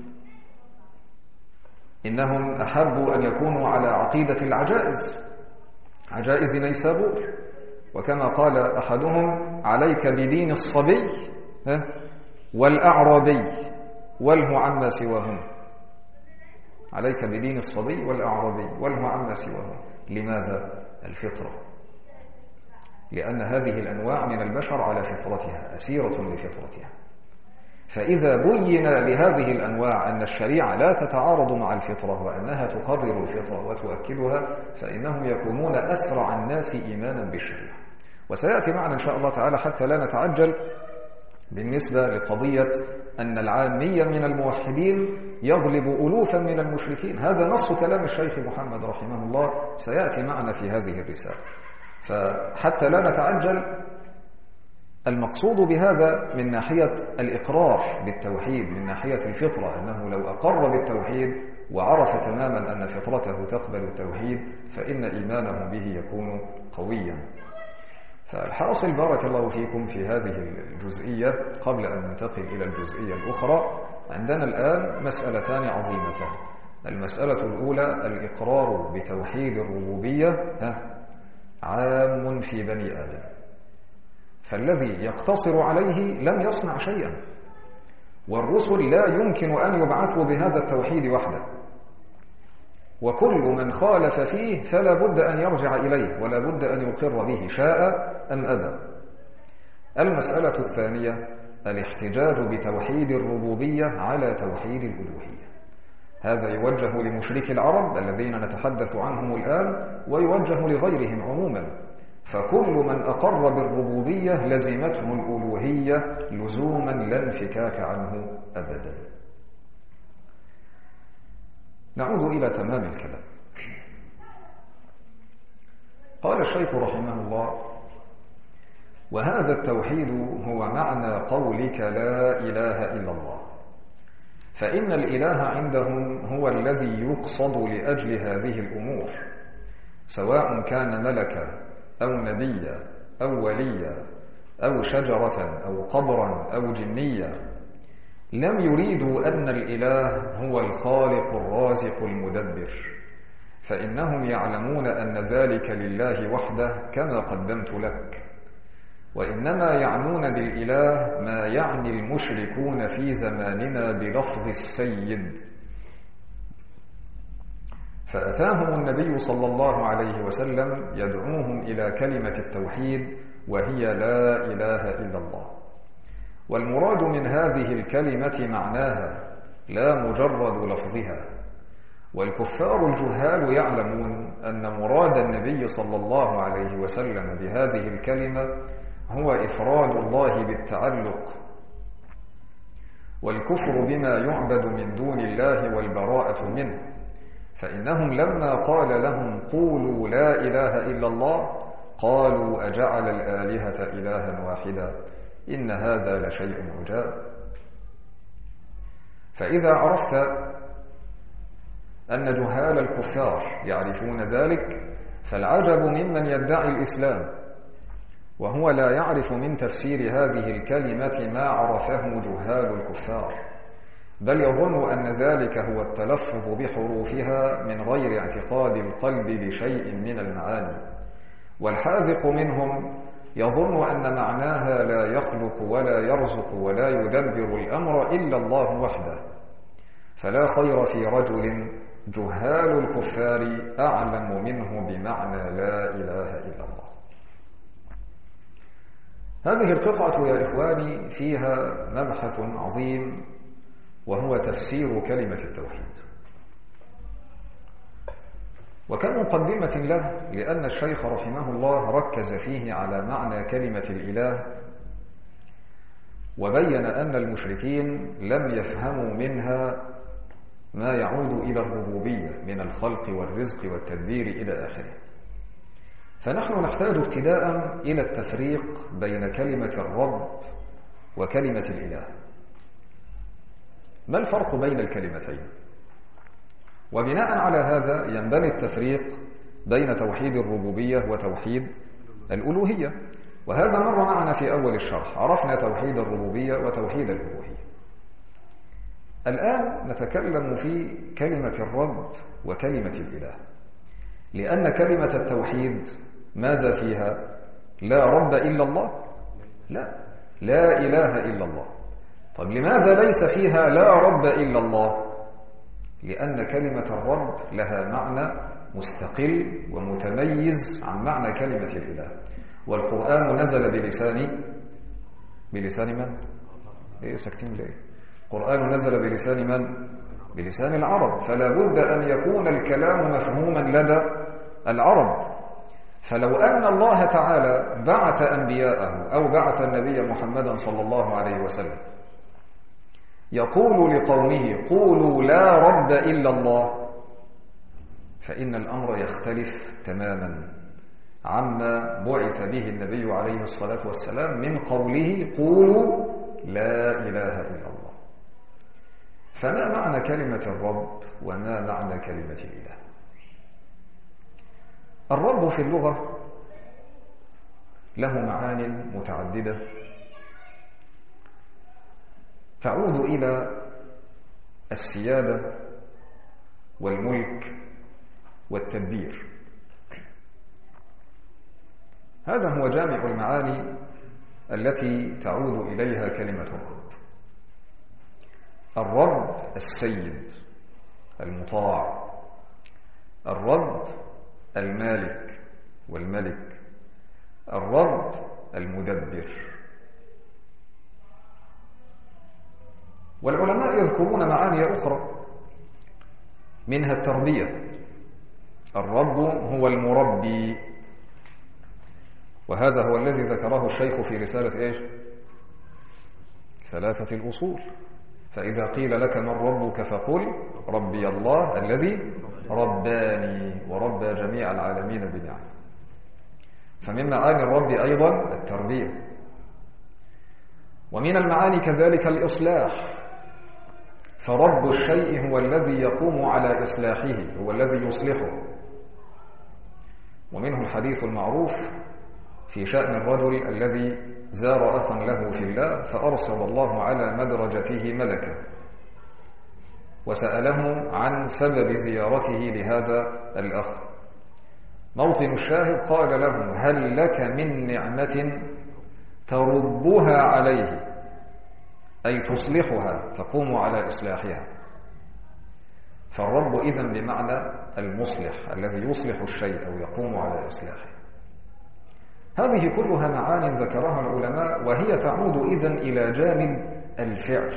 إنهم أحبوا أن يكونوا على عقيدة العجائز، عجائز نيسابور. وكما قال أحدهم: عليك بدين الصبي والأعرابي والهو عما سواهم. عليك بدين الصبي والأعرابي والهو عما سواهم. لماذا؟ الفطرة. لأن هذه الأنواع من البشر على فطرتها، أسيرة لفطرتها. فإذا بين لهذه الأنواع أن الشريعة لا تتعارض مع الفطرة وأنها تقرر الفطرة وتؤكدها، فإنهم يكونون أسرع الناس إيمانا بالشريعة. وسيأتي معنا إن شاء الله تعالى حتى لا نتعجل بالنسبة لقضية أن العامية من الموحدين يغلب ألوفا من المشركين. هذا نص كلام الشيخ محمد رحمه الله، سيأتي معنا في هذه الرسالة. فحتى لا نتعجل، المقصود بهذا من ناحية الإقرار بالتوحيد، من ناحية الفطرة، أنه لو أقر بالتوحيد وعرف تماما أن فطرته تقبل التوحيد فإن إيمانه به يكون قويا. فالحاصل بارك الله فيكم في هذه الجزئية. قبل أن ننتقل إلى الجزئية الأخرى، عندنا الآن مسألتان عظيمتان. المسألة الأولى: الإقرار بتوحيد الربوبية عام في بني آدم، فالذي يقتصر عليه لم يصنع شيئا، والرسل لا يمكن أن يبعثوا بهذا التوحيد وحده، وكل من خالف فيه فلا بد أن يرجع إليه ولا بد أن يقر به شاء أم أبى. المسألة الثانية: الاحتجاج بتوحيد الربوبية على توحيد الألوهية. هذا يوجه لمشرك العرب الذين نتحدث عنهم الآن، ويوجه لغيرهم عموما. فكل من أقر بالربوبية لزمته الألوهية لزوما لا انفكاك عنه أبدا. نعود إلى تمام الكلام. قال الشيخ رحمه الله: وهذا التوحيد هو معنى قولك لا إله إلا الله، فإن الإله عندهم هو الذي يقصد لأجل هذه الأمور، سواء كان ملكا أو نبيا أو وليا أو شجرة أو قبرا أو جنيا. لم يريدوا أن الإله هو الخالق الرازق المدبر، فإنهم يعلمون أن ذلك لله وحده كما قدمت لك، وإنما يعنون بالإله ما يعني المشركون في زماننا بلفظ السيد. فأتاهم النبي صلى الله عليه وسلم يدعوهم إلى كلمة التوحيد، وهي لا إله إلا الله. والمراد من هذه الكلمة معناها لا مجرد لفظها. والكفار الجهال يعلمون أن مراد النبي صلى الله عليه وسلم بهذه الكلمة هو إفراد الله بالتعلق، والكفر بما يعبد من دون الله والبراءة منه، فإنهم لما قال لهم قولوا لا إله إلا الله قالوا أجعل الآلهة إلها واحدا إن هذا لشيء عجاب. فإذا عرفت أن جهال الكفار يعرفون ذلك فالعجب ممن يدعي الإسلام وهو لا يعرف من تفسير هذه الكلمة ما عرفه جهال الكفار، بل يظن أن ذلك هو التلفظ بحروفها من غير اعتقاد القلب بشيء من المعاني، والحاذق منهم يظن أن معناها لا يخلق ولا يرزق ولا يدبر الأمر إلا الله وحده، فلا خير في رجل جهال الكفار أعلم منه بمعنى لا إله إلا الله. هذه القطعة يا إخواني فيها مبحث عظيم وهو تفسير كلمة التوحيد، وكمقدمة له لأن الشيخ رحمه الله ركز فيه على معنى كلمة الإله، وبين أن المشركين لم يفهموا منها ما يعود إلى الربوبية من الخلق والرزق والتدبير إلى آخره. فنحن نحتاج ابتداء إلى التفريق بين كلمة الرب وكلمة الإله. ما الفرق بين الكلمتين؟ وبناء على هذا ينبني التفريق بين توحيد الربوبية وتوحيد الألوهية، وهذا مر معنا في أول الشرح، عرفنا توحيد الربوبية وتوحيد الألوهية. الآن نتكلم في كلمة الرب وكلمة الإله، لأن كلمة التوحيد ماذا فيها؟ لا رب إلا الله؟ لا إله إلا الله. طب لماذا ليس فيها لا رب إلا الله؟ لأن كلمة الرب لها معنى مستقل ومتميز عن معنى كلمة الإله، والقرآن نزل بلسان من؟ إيه ساكتين ليه؟ القرآن نزل بلسان من؟ بلسان العرب، فلا بد أن يكون الكلام مفهوما لدى العرب. فلو أن الله تعالى بعث أنبياءه أو بعث النبي محمدا صلى الله عليه وسلم يقول لقومه قولوا لا رب إلا الله، فإن الأمر يختلف تماما عما بعث به النبي عليه الصلاة والسلام من قوله قولوا لا إله إلا الله. فما معنى كلمة الرب وما معنى كلمة الإله؟ الرب في اللغة له معان متعددة تعود إلى السيادة والملك والتدبير. هذا هو جامع المعاني التي تعود إليها كلمة الرب. الرب السيد المطاع، الرب المالك والملك، الرب المدبر. والعلماء يذكرون معاني أخرى منها التربية. الرب هو المربي، وهذا هو الذي ذكره الشيخ في رسالة إيش؟ ثلاثة الأصول. فإذا قيل لك من ربك فقل ربي الله الذي رباني وربى جميع العالمين بنعمه. فمن معاني الرب أيضا التربية، ومن المعاني كذلك الإصلاح، فرب الشيء هو الذي يقوم على إصلاحه، هو الذي يصلحه. ومنه الحديث المعروف في شأن الرجل الذي زار أخا له في الله فأرسل الله على مدرجته ملكا وسأله عن سبب زيارته لهذا الأخ. موطن الشاهد قال له هل لك من نعمة تربها عليه، أي تصلحها تقوم على إصلاحها. فالرب إذن بمعنى المصلح الذي يصلح الشيء أو يقوم على إصلاحه. هذه كلها معاني ذكرها العلماء، وهي تعود إذن إلى جانب الفعل،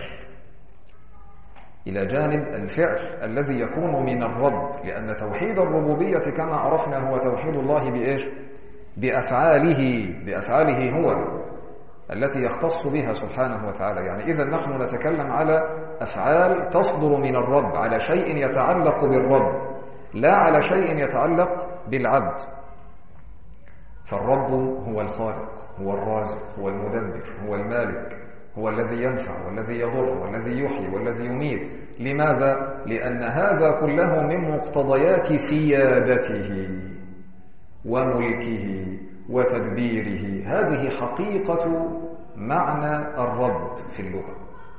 إلى جانب الفعل الذي يكون من الرب، لأن توحيد الربوبية كما عرفنا هو توحيد الله بإيش؟ بأفعاله هو. التي يختص بها سبحانه وتعالى. يعني إذا نحن نتكلم على أفعال تصدر من الرب، على شيء يتعلق بالرب، لا على شيء يتعلق بالعبد. فالرب هو الخالق، هو الرازق، هو المدبر، هو المالك، هو الذي ينفع والذي يضر والذي يحيي والذي يميت. لماذا؟ لأن هذا كله من مقتضيات سيادته وملكه وتدبيره. هذه حقيقة معنى الرب في اللغة.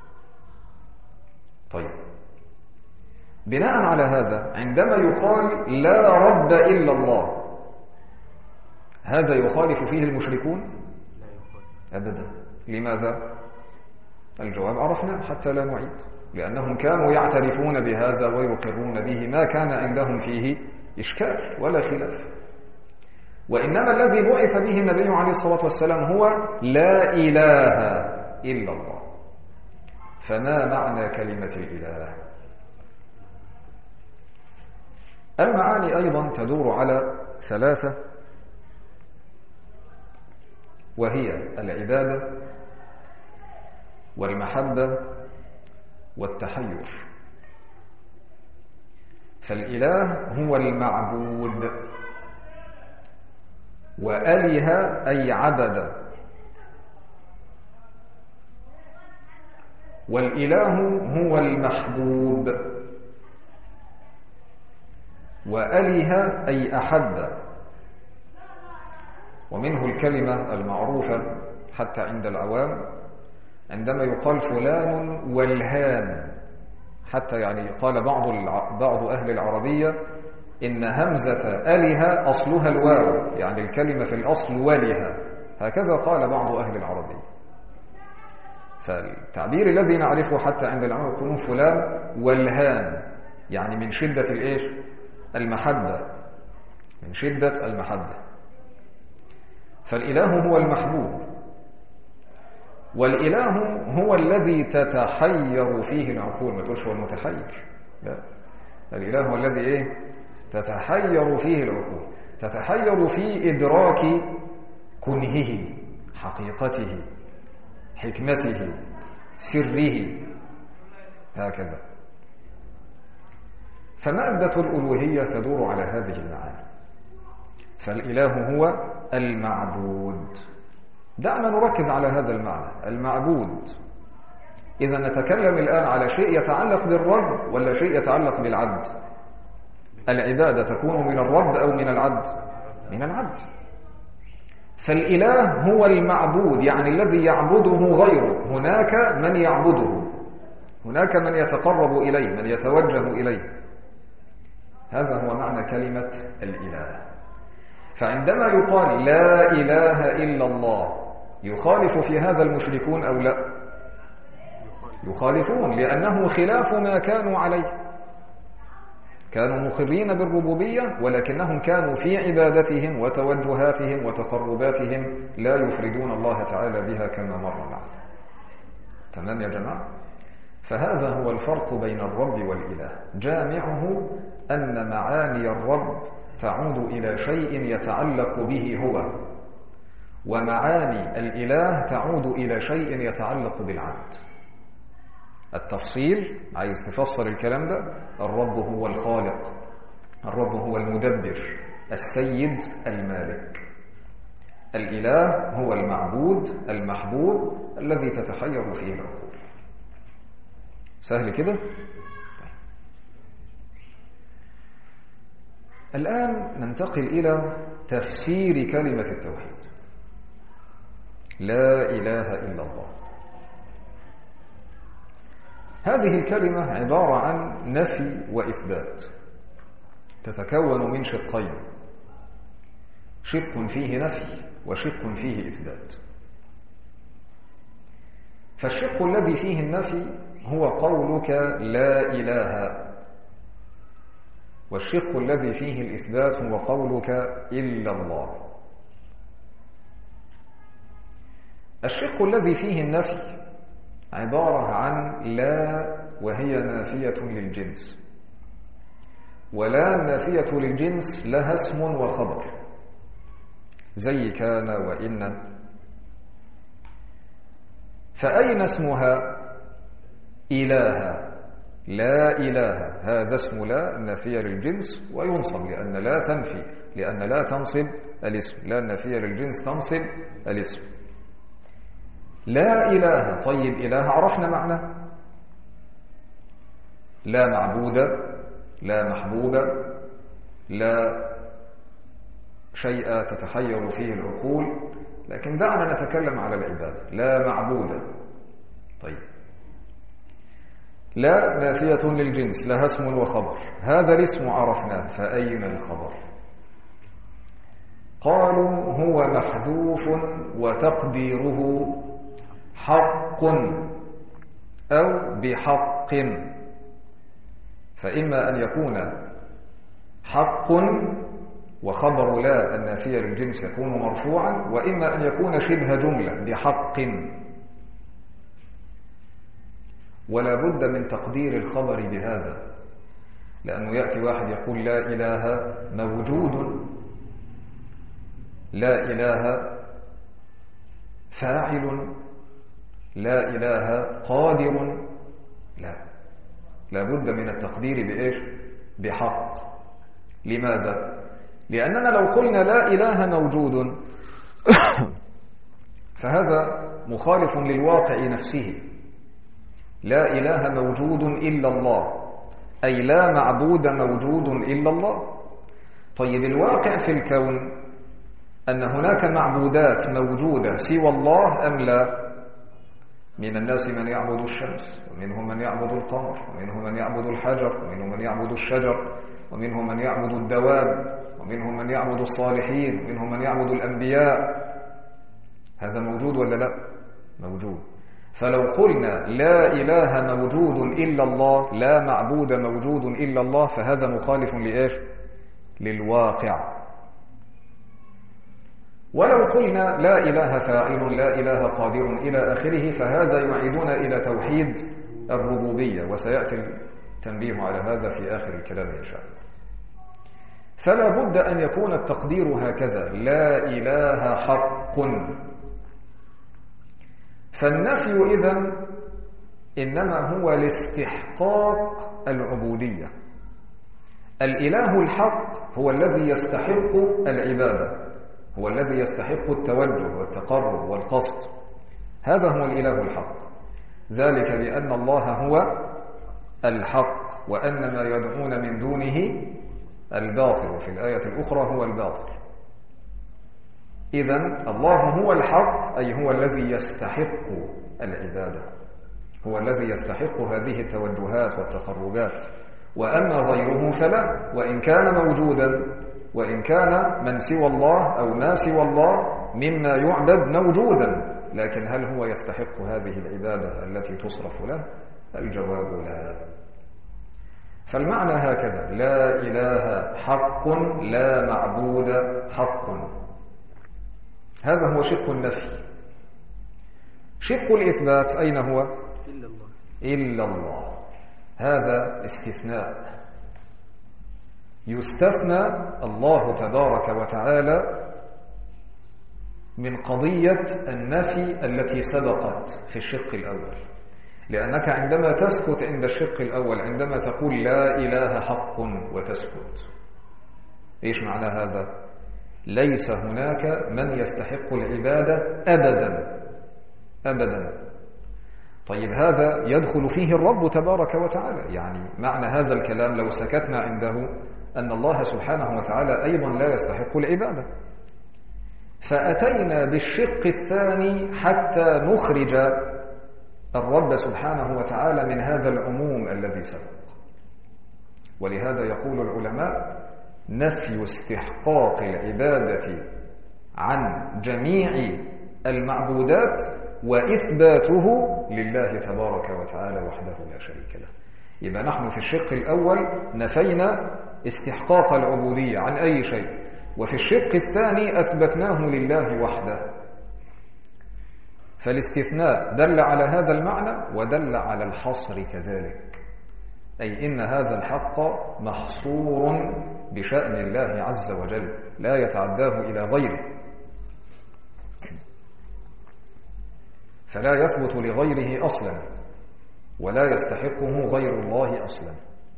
طيب، بناء على هذا عندما يقال لا رب إلا الله، هذا يخالف فيه المشركون؟ أبدا. لماذا؟ الجواب عرفنا حتى لا نعيد، لأنهم كانوا يعترفون بهذا ويقرون به، ما كان عندهم فيه إشكال ولا خلاف. وإنما الذي بعث به النبي عليه الصلاة والسلام هو لا إله إلا الله. فما معنى كلمة الإله؟ المعاني أيضا تدور على ثلاثة، وهي العبادة والمحبة والتحير. فالإله هو المعبود، وأله أي عبد، والإله هو المحبوب، وأله أي أحب. ومنه الكلمة المعروفة حتى عند العوام عندما يقال فلان والهان، حتى يعني قال بعض أهل العربية إن همزة أله أصلها الواو، يعني الكلمة في الأصل ولها، هكذا قال بعض أهل العربية. فالتعبير الذي نعرفه حتى عند العلماء يقولون فلان والهان، يعني من شدة الإيش؟ المحبة، من شدة المحبة. فالإله هو المحبوب، والإله هو الذي تتحير فيه العقول. ما تقولش هو المتحير، لا، الإله هو الذي إيه؟ تتحير فيه العقول، تتحير في إدراك كنهه، حقيقته، حكمته، سره، هكذا. فمادة الألوهية تدور على هذه المعاني. فالإله هو المعبود. دعنا نركز على هذا المعنى، المعبود. إذا نتكلم الآن على شيء يتعلق بالرب ولا شيء يتعلق بالعبد؟ العبادة تكون من الرب أو من العبد؟ من العبد. فالإله هو المعبود، يعني الذي يعبده غيره. هناك من يعبده، هناك من يتقرب إليه، من يتوجه إليه. هذا هو معنى كلمة الإله. فعندما يقال لا إله إلا الله، يخالف في هذا المشركون أو لا؟ يخالفون، لأنه خلاف ما كانوا عليه. كانوا مقرين بالربوبية، ولكنهم كانوا في عبادتهم وتوجهاتهم وتقرباتهم لا يفردون الله تعالى بها كما مر معنا. تمام يا جماعة؟ فهذا هو الفرق بين الرب والإله. جامعه أن معاني الرب تعود إلى شيء يتعلق به هو، ومعاني الإله تعود إلى شيء يتعلق بالعبد. التفصيل، عايز تفسر الكلام ده، الرب هو الخالق، الرب هو المدبر، السيد، المالك. الإله هو المعبود المحبوب الذي تتحير فيه العقول. سهل كده؟ الآن ننتقل إلى تفسير كلمة التوحيد. لا إله إلا الله. هذه الكلمة عبارة عن نفي وإثبات، تتكون من شقين، شق فيه نفي وشق فيه إثبات. فالشق الذي فيه النفي هو قولك لا إله، والشق الذي فيه الإثبات هو قولك إلا الله. الشق الذي فيه النفي عبارة عن لا، وهي نافية للجنس، ولا نافية للجنس لها اسم وخبر، زي كان وإن. فأين اسمها؟ إله. لا إله، هذا اسم لا النافية للجنس، وينصب لأن لا تنفي، لأن لا تنصب الاسم، لا النافية للجنس تنصب الاسم. لا إله. طيب إله عرفنا معنى، لا معبود، لا محبوب، لا شيء تتحير فيه العقول، لكن دعنا نتكلم على العبادة. لا معبود. طيب لا نافية للجنس، لها اسم وخبر، هذا الاسم عرفناه، فأين الخبر؟ قالوا هو محذوف وتقديره حق أو بحق، فإما أن يكون حق وخبر لا النافية للجنس يكون مرفوعا، وإما أن يكون شبه جملة بحق، ولا بد من تقدير الخبر بهذا، لأنه يأتي واحد يقول لا إله موجود، لا إله فاعل، لا إله قادر، لا بد من التقدير بإيش؟ بحق. لماذا؟ لأننا لو قلنا لا إله موجود فهذا مخالف للواقع نفسه. لا إله موجود إلا الله، أي لا معبود موجود إلا الله. طيب الواقع في الكون أن هناك معبودات موجودة سوى الله أم لا؟ من الناس من يعبد الشمس، ومنهم من يعبد القمر، ومنهم من يعبد الحجر، ومنهم من يعبد الشجر، ومنهم من يعبد الدواب، ومنهم من يعبد الصالحين، ومنهم من يعبد الأنبياء. هذا موجود ولا لا؟ موجود. فلو قلنا لا إله موجود إلا الله، لا معبود موجود إلا الله، فهذا مخالف لإيش؟ للواقع. ولو قلنا لا إله فاعل، لا إله قادر إلى آخره، فهذا يعيدنا إلى توحيد الربوبية، وسيأتي التنبيه على هذا في آخر الكلام إن شاء الله. فلا بد أن يكون التقدير هكذا: لا إله حق. فالنفي إذن إنما هو لاستحقاق العبودية. الإله الحق هو الذي يستحق العبادة، هو الذي يستحق التوجه والتقرب والقصد، هذا هو الإله الحق. ذلك لأن الله هو الحق، وأن ما يدعون من دونه الباطل، وفي الآية الأخرى هو الباطل. إذن الله هو الحق، أي هو الذي يستحق العبادة، هو الذي يستحق هذه التوجهات والتقربات. وأما غيره فلا، وإن كان موجودا، وإن كان من سوى الله أو ما سوى الله مما يعبد موجودا، لكن هل هو يستحق هذه العبادة التي تصرف له؟ الجواب لا. فالمعنى هكذا: لا إله حق، لا معبود حق. هذا هو شق النفي. شق الإثبات أين هو؟ إلا الله. إلا الله. هذا استثناء، يستثنى الله تبارك وتعالى من قضية النفي التي سبقت في الشق الأول، لأنك عندما تسكت عند الشق الأول، عندما تقول لا إله حق وتسكت، إيش معنى هذا؟ ليس هناك من يستحق العبادة أبدا أبدا. طيب هذا يدخل فيه الرب تبارك وتعالى، يعني معنى هذا الكلام لو سكتنا عنده أن الله سبحانه وتعالى أيضا لا يستحق العبادة. فأتينا بالشق الثاني حتى نخرج الرب سبحانه وتعالى من هذا العموم الذي سبق. ولهذا يقول العلماء: نفي استحقاق العبادة عن جميع المعبودات، وإثباته لله تبارك وتعالى وحده لا شريك له. يبقى نحن في الشق الأول نفينا استحقاق العبودية عن أي شيء، وفي الشق الثاني أثبتناه لله وحده. فالاستثناء دل على هذا المعنى ودل على الحصر كذلك، أي إن هذا الحق محصور بشأن الله عز وجل، لا يتعداه إلى غيره. فلا يثبت لغيره أصلا ولا يستحقه غير الله أصلا.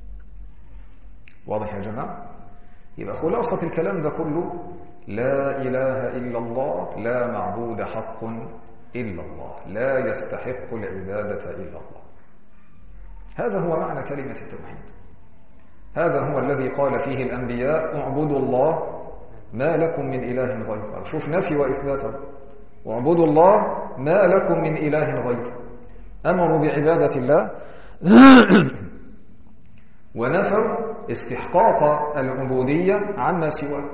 واضح يا جماعة؟ يبقى خلاصة الكلام ده كله لا إله إلا الله، لا معبود حق إلا الله، لا يستحق العبادة إلا الله. هذا هو معنى كلمة التوحيد. هذا هو الذي قال فيه الأنبياء اعبدوا الله ما لكم من إله غيره. شوف نفي وإثباته، اعبدوا الله ما لكم من إله غيره. أمروا بعبادة الله ونفوا استحقاق العبودية عما سواه.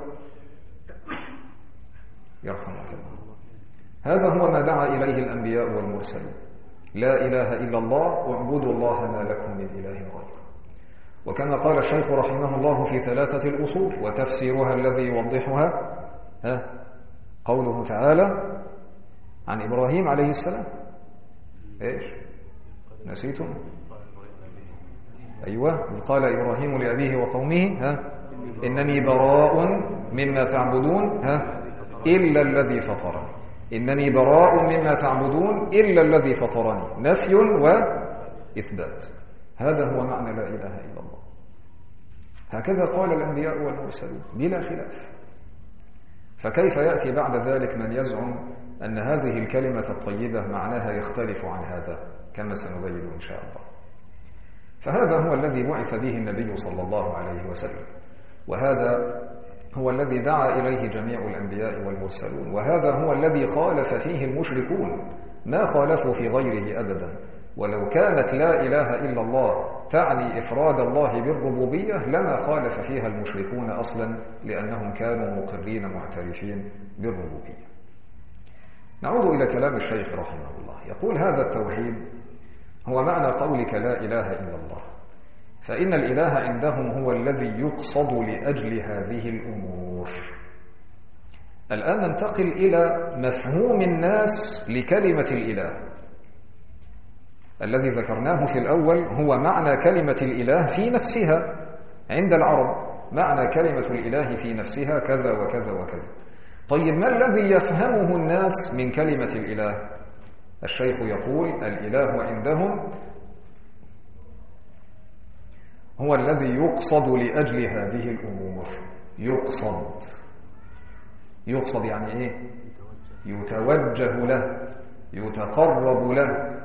يرحمك الله. هذا هو ما دعا إليه الأنبياء والمرسلين، لا إله إلا الله اعبدوا الله ما لكم من إله غيره. وكما قال الشيخ رحمه الله في 3 الأصول وتفسيرها الذي يوضحها قوله تعالى عن إبراهيم عليه السلام. إيش نسيتم؟ أيوة، إذ قال إبراهيم لأبيه وقومه إنني براء مما تعبدون إلا الذي فطرني. إنني براء مما تعبدون إلا الذي فطرني، نفي وإثبات. هذا هو معنى لا إله إلا الله. هكذا قال الأنبياء والمرسلون بلا خلاف. فكيف يأتي بعد ذلك من يزعم أن هذه الكلمة الطيبة معناها يختلف عن هذا كما سنبين إن شاء الله. فهذا هو الذي بعث به النبي صلى الله عليه وسلم، وهذا هو الذي دعا إليه جميع الأنبياء والمرسلون، وهذا هو الذي خالف فيه المشركون ما خالفوا في غيره أبدا. ولو كانت لا إله إلا الله تعني إفراد الله بالربوبية لما خالف فيها المشركون أصلا، لأنهم كانوا مقرين معترفين بالربوبية. نعود إلى كلام الشيخ رحمه الله. يقول هذا التوحيد هو معنى قولك لا إله إلا الله، فإن الإله عندهم هو الذي يقصد لأجل هذه الأمور. الآن ننتقل إلى مفهوم الناس لكلمة الإله. الذي ذكرناه في الأول هو معنى كلمة الإله في نفسها عند العرب، معنى كلمة الإله في نفسها كذا وكذا وكذا. طيب ما الذي يفهمه الناس من كلمة الإله؟ الشيخ يقول الإله عندهم هو الذي يقصد لأجل هذه الأمور. يقصد يعني إيه؟ يتوجه له، يتقرب له.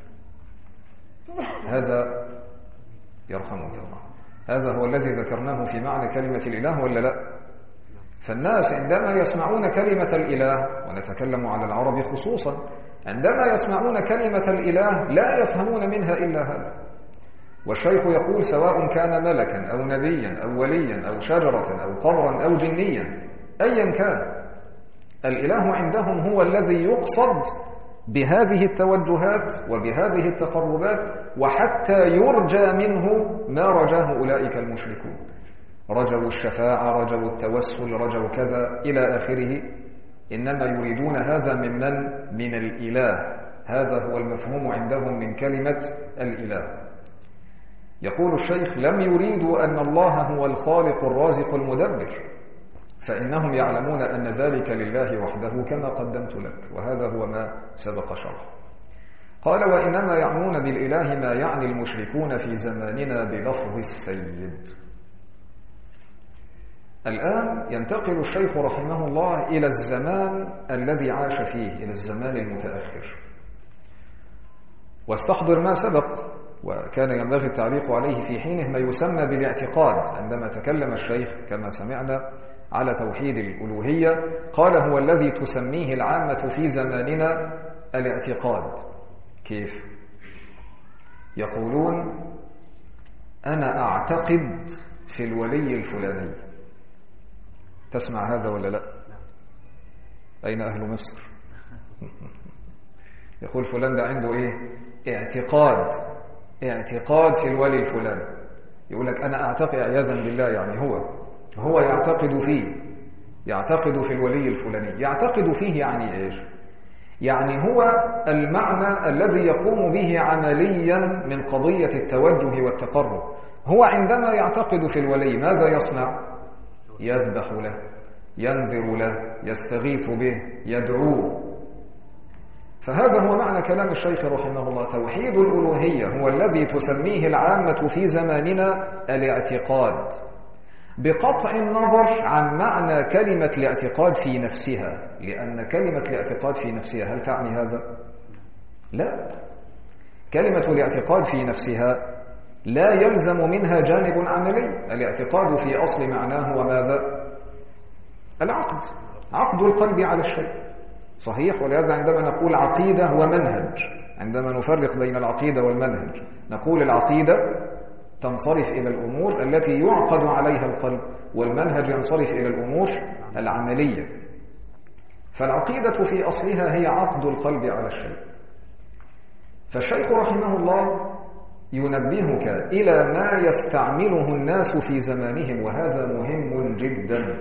هذا يرحمك الله، هذا هو الذي ذكرناه في معنى كلمة الإله ولا لا؟ فالناس عندما يسمعون كلمة الإله، ونتكلم على العرب خصوصا، عندما يسمعون كلمة الإله لا يفهمون منها إلا هذا. والشيخ يقول سواء كان ملكا أو نبيا أو وليا أو شجرة أو قبرا أو جنيا أيا كان، الإله عندهم هو الذي يقصد بهذه التوجهات وبهذه التقربات، وحتى يرجى منه ما رجاه أولئك المشركون. رجوا الشفاعة، رجوا التوسل، رجوا كذا إلى آخره. إنما يريدون هذا من الإله. هذا هو المفهوم عندهم من كلمة الإله. يقول الشيخ لم يريدوا أن الله هو الخالق الرازق المدبر، فإنهم يعلمون أن ذلك لله وحده كما قدمت لك، وهذا هو ما سبق شرحه. قال وإنما يعنون بالإله ما يعني المشركون في زماننا بلفظ السيد. الآن ينتقل الشيخ رحمه الله إلى الزمان الذي عاش فيه، إلى الزمان المتأخر. واستحضر ما سبق، وكان ينبغي التعليق عليه في حينه، ما يسمى بالاعتقاد. عندما تكلم الشيخ كما سمعنا على توحيد الألوهية قال هو الذي تسميه العامة في زماننا الاعتقاد. كيف؟ يقولون أنا أعتقد في الولي الفلاني. تسمع هذا ولا لا؟ أين أهل مصر؟ يقول فلان ده عنده إيه؟ اعتقاد في الولي الفلاني. يقول لك أنا أعتقد عياذا بالله، يعني هو يعتقد في الولي الفلاني. يعتقد فيه يعني إيش؟ يعني هو المعنى الذي يقوم به عمليا من قضية التوجه والتقرب. هو عندما يعتقد في الولي ماذا يصنع؟ يذبح له، ينذر له، يستغيث به، يدعوه. فهذا هو معنى كلام الشيخ رحمه الله. توحيد الألوهية هو الذي تسميه العامة في زماننا الاعتقاد، بقطع النظر عن معنى كلمة الاعتقاد في نفسها، لأن كلمة الاعتقاد في نفسها هل تعني هذا؟ لا، كلمة الاعتقاد في نفسها لا يلزم منها جانب عملي. الاعتقاد في أصل معناه هو ماذا؟ العقد، عقد القلب على الشيء، صحيح؟ ولهذا عندما نقول عقيدة ومنهج، عندما نفرق بين العقيدة والمنهج نقول العقيدة تنصرف إلى الأمور التي يعقد عليها القلب، والمنهج ينصرف إلى الأمور العملية. فالعقيدة في أصلها هي عقد القلب على الشيء. فالشيخ رحمه الله ينبهك إلى ما يستعمله الناس في زمانهم، وهذا مهم جدا.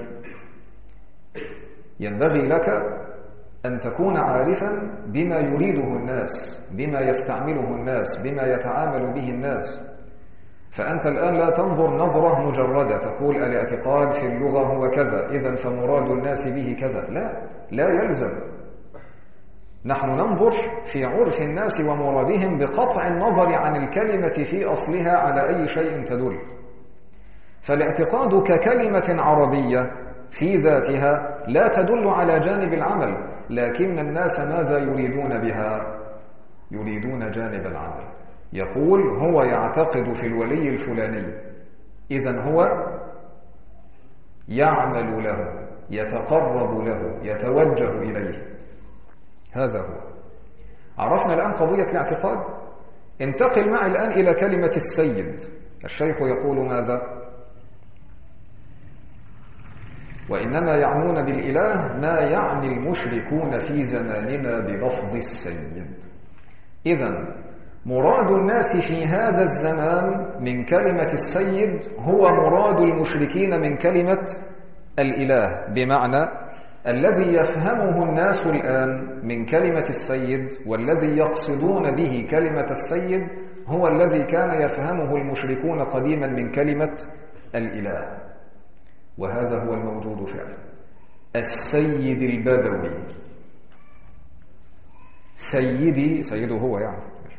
ينبغي لك أن تكون عارفا بما يريده الناس، بما يستعمله الناس، بما يتعامل به الناس. فأنت الآن لا تنظر نظرة مجردة تقول الاعتقاد في اللغة هو كذا إذن فمراد الناس به كذا، لا يلزم. نحن ننظر في عرف الناس ومرادهم بقطع النظر عن الكلمة في أصلها على أي شيء تدل. فالاعتقاد ككلمة عربية في ذاتها لا تدل على جانب العمل، لكن الناس ماذا يريدون بها؟ يريدون جانب العمل. يقول هو يعتقد في الولي الفلاني، إذن هو يعمل له، يتقرب له، يتوجه إليه. هذا هو. عرفنا الآن قضية الاعتقاد. انتقل معي الآن إلى كلمة السيد. الشيخ يقول ماذا؟ وإنما يعنون بالإله ما يعني المشركون في زماننا بلفظ السيد. إذن مراد الناس في هذا الزمان من كلمة السيد هو مراد المشركين من كلمة الإله، بمعنى الذي يفهمه الناس الآن من كلمة السيد والذي يقصدون به كلمة السيد هو الذي كان يفهمه المشركون قديما من كلمة الإله، وهذا هو الموجود فعلا. السيد البدوي، سيدي، سيده هو يعني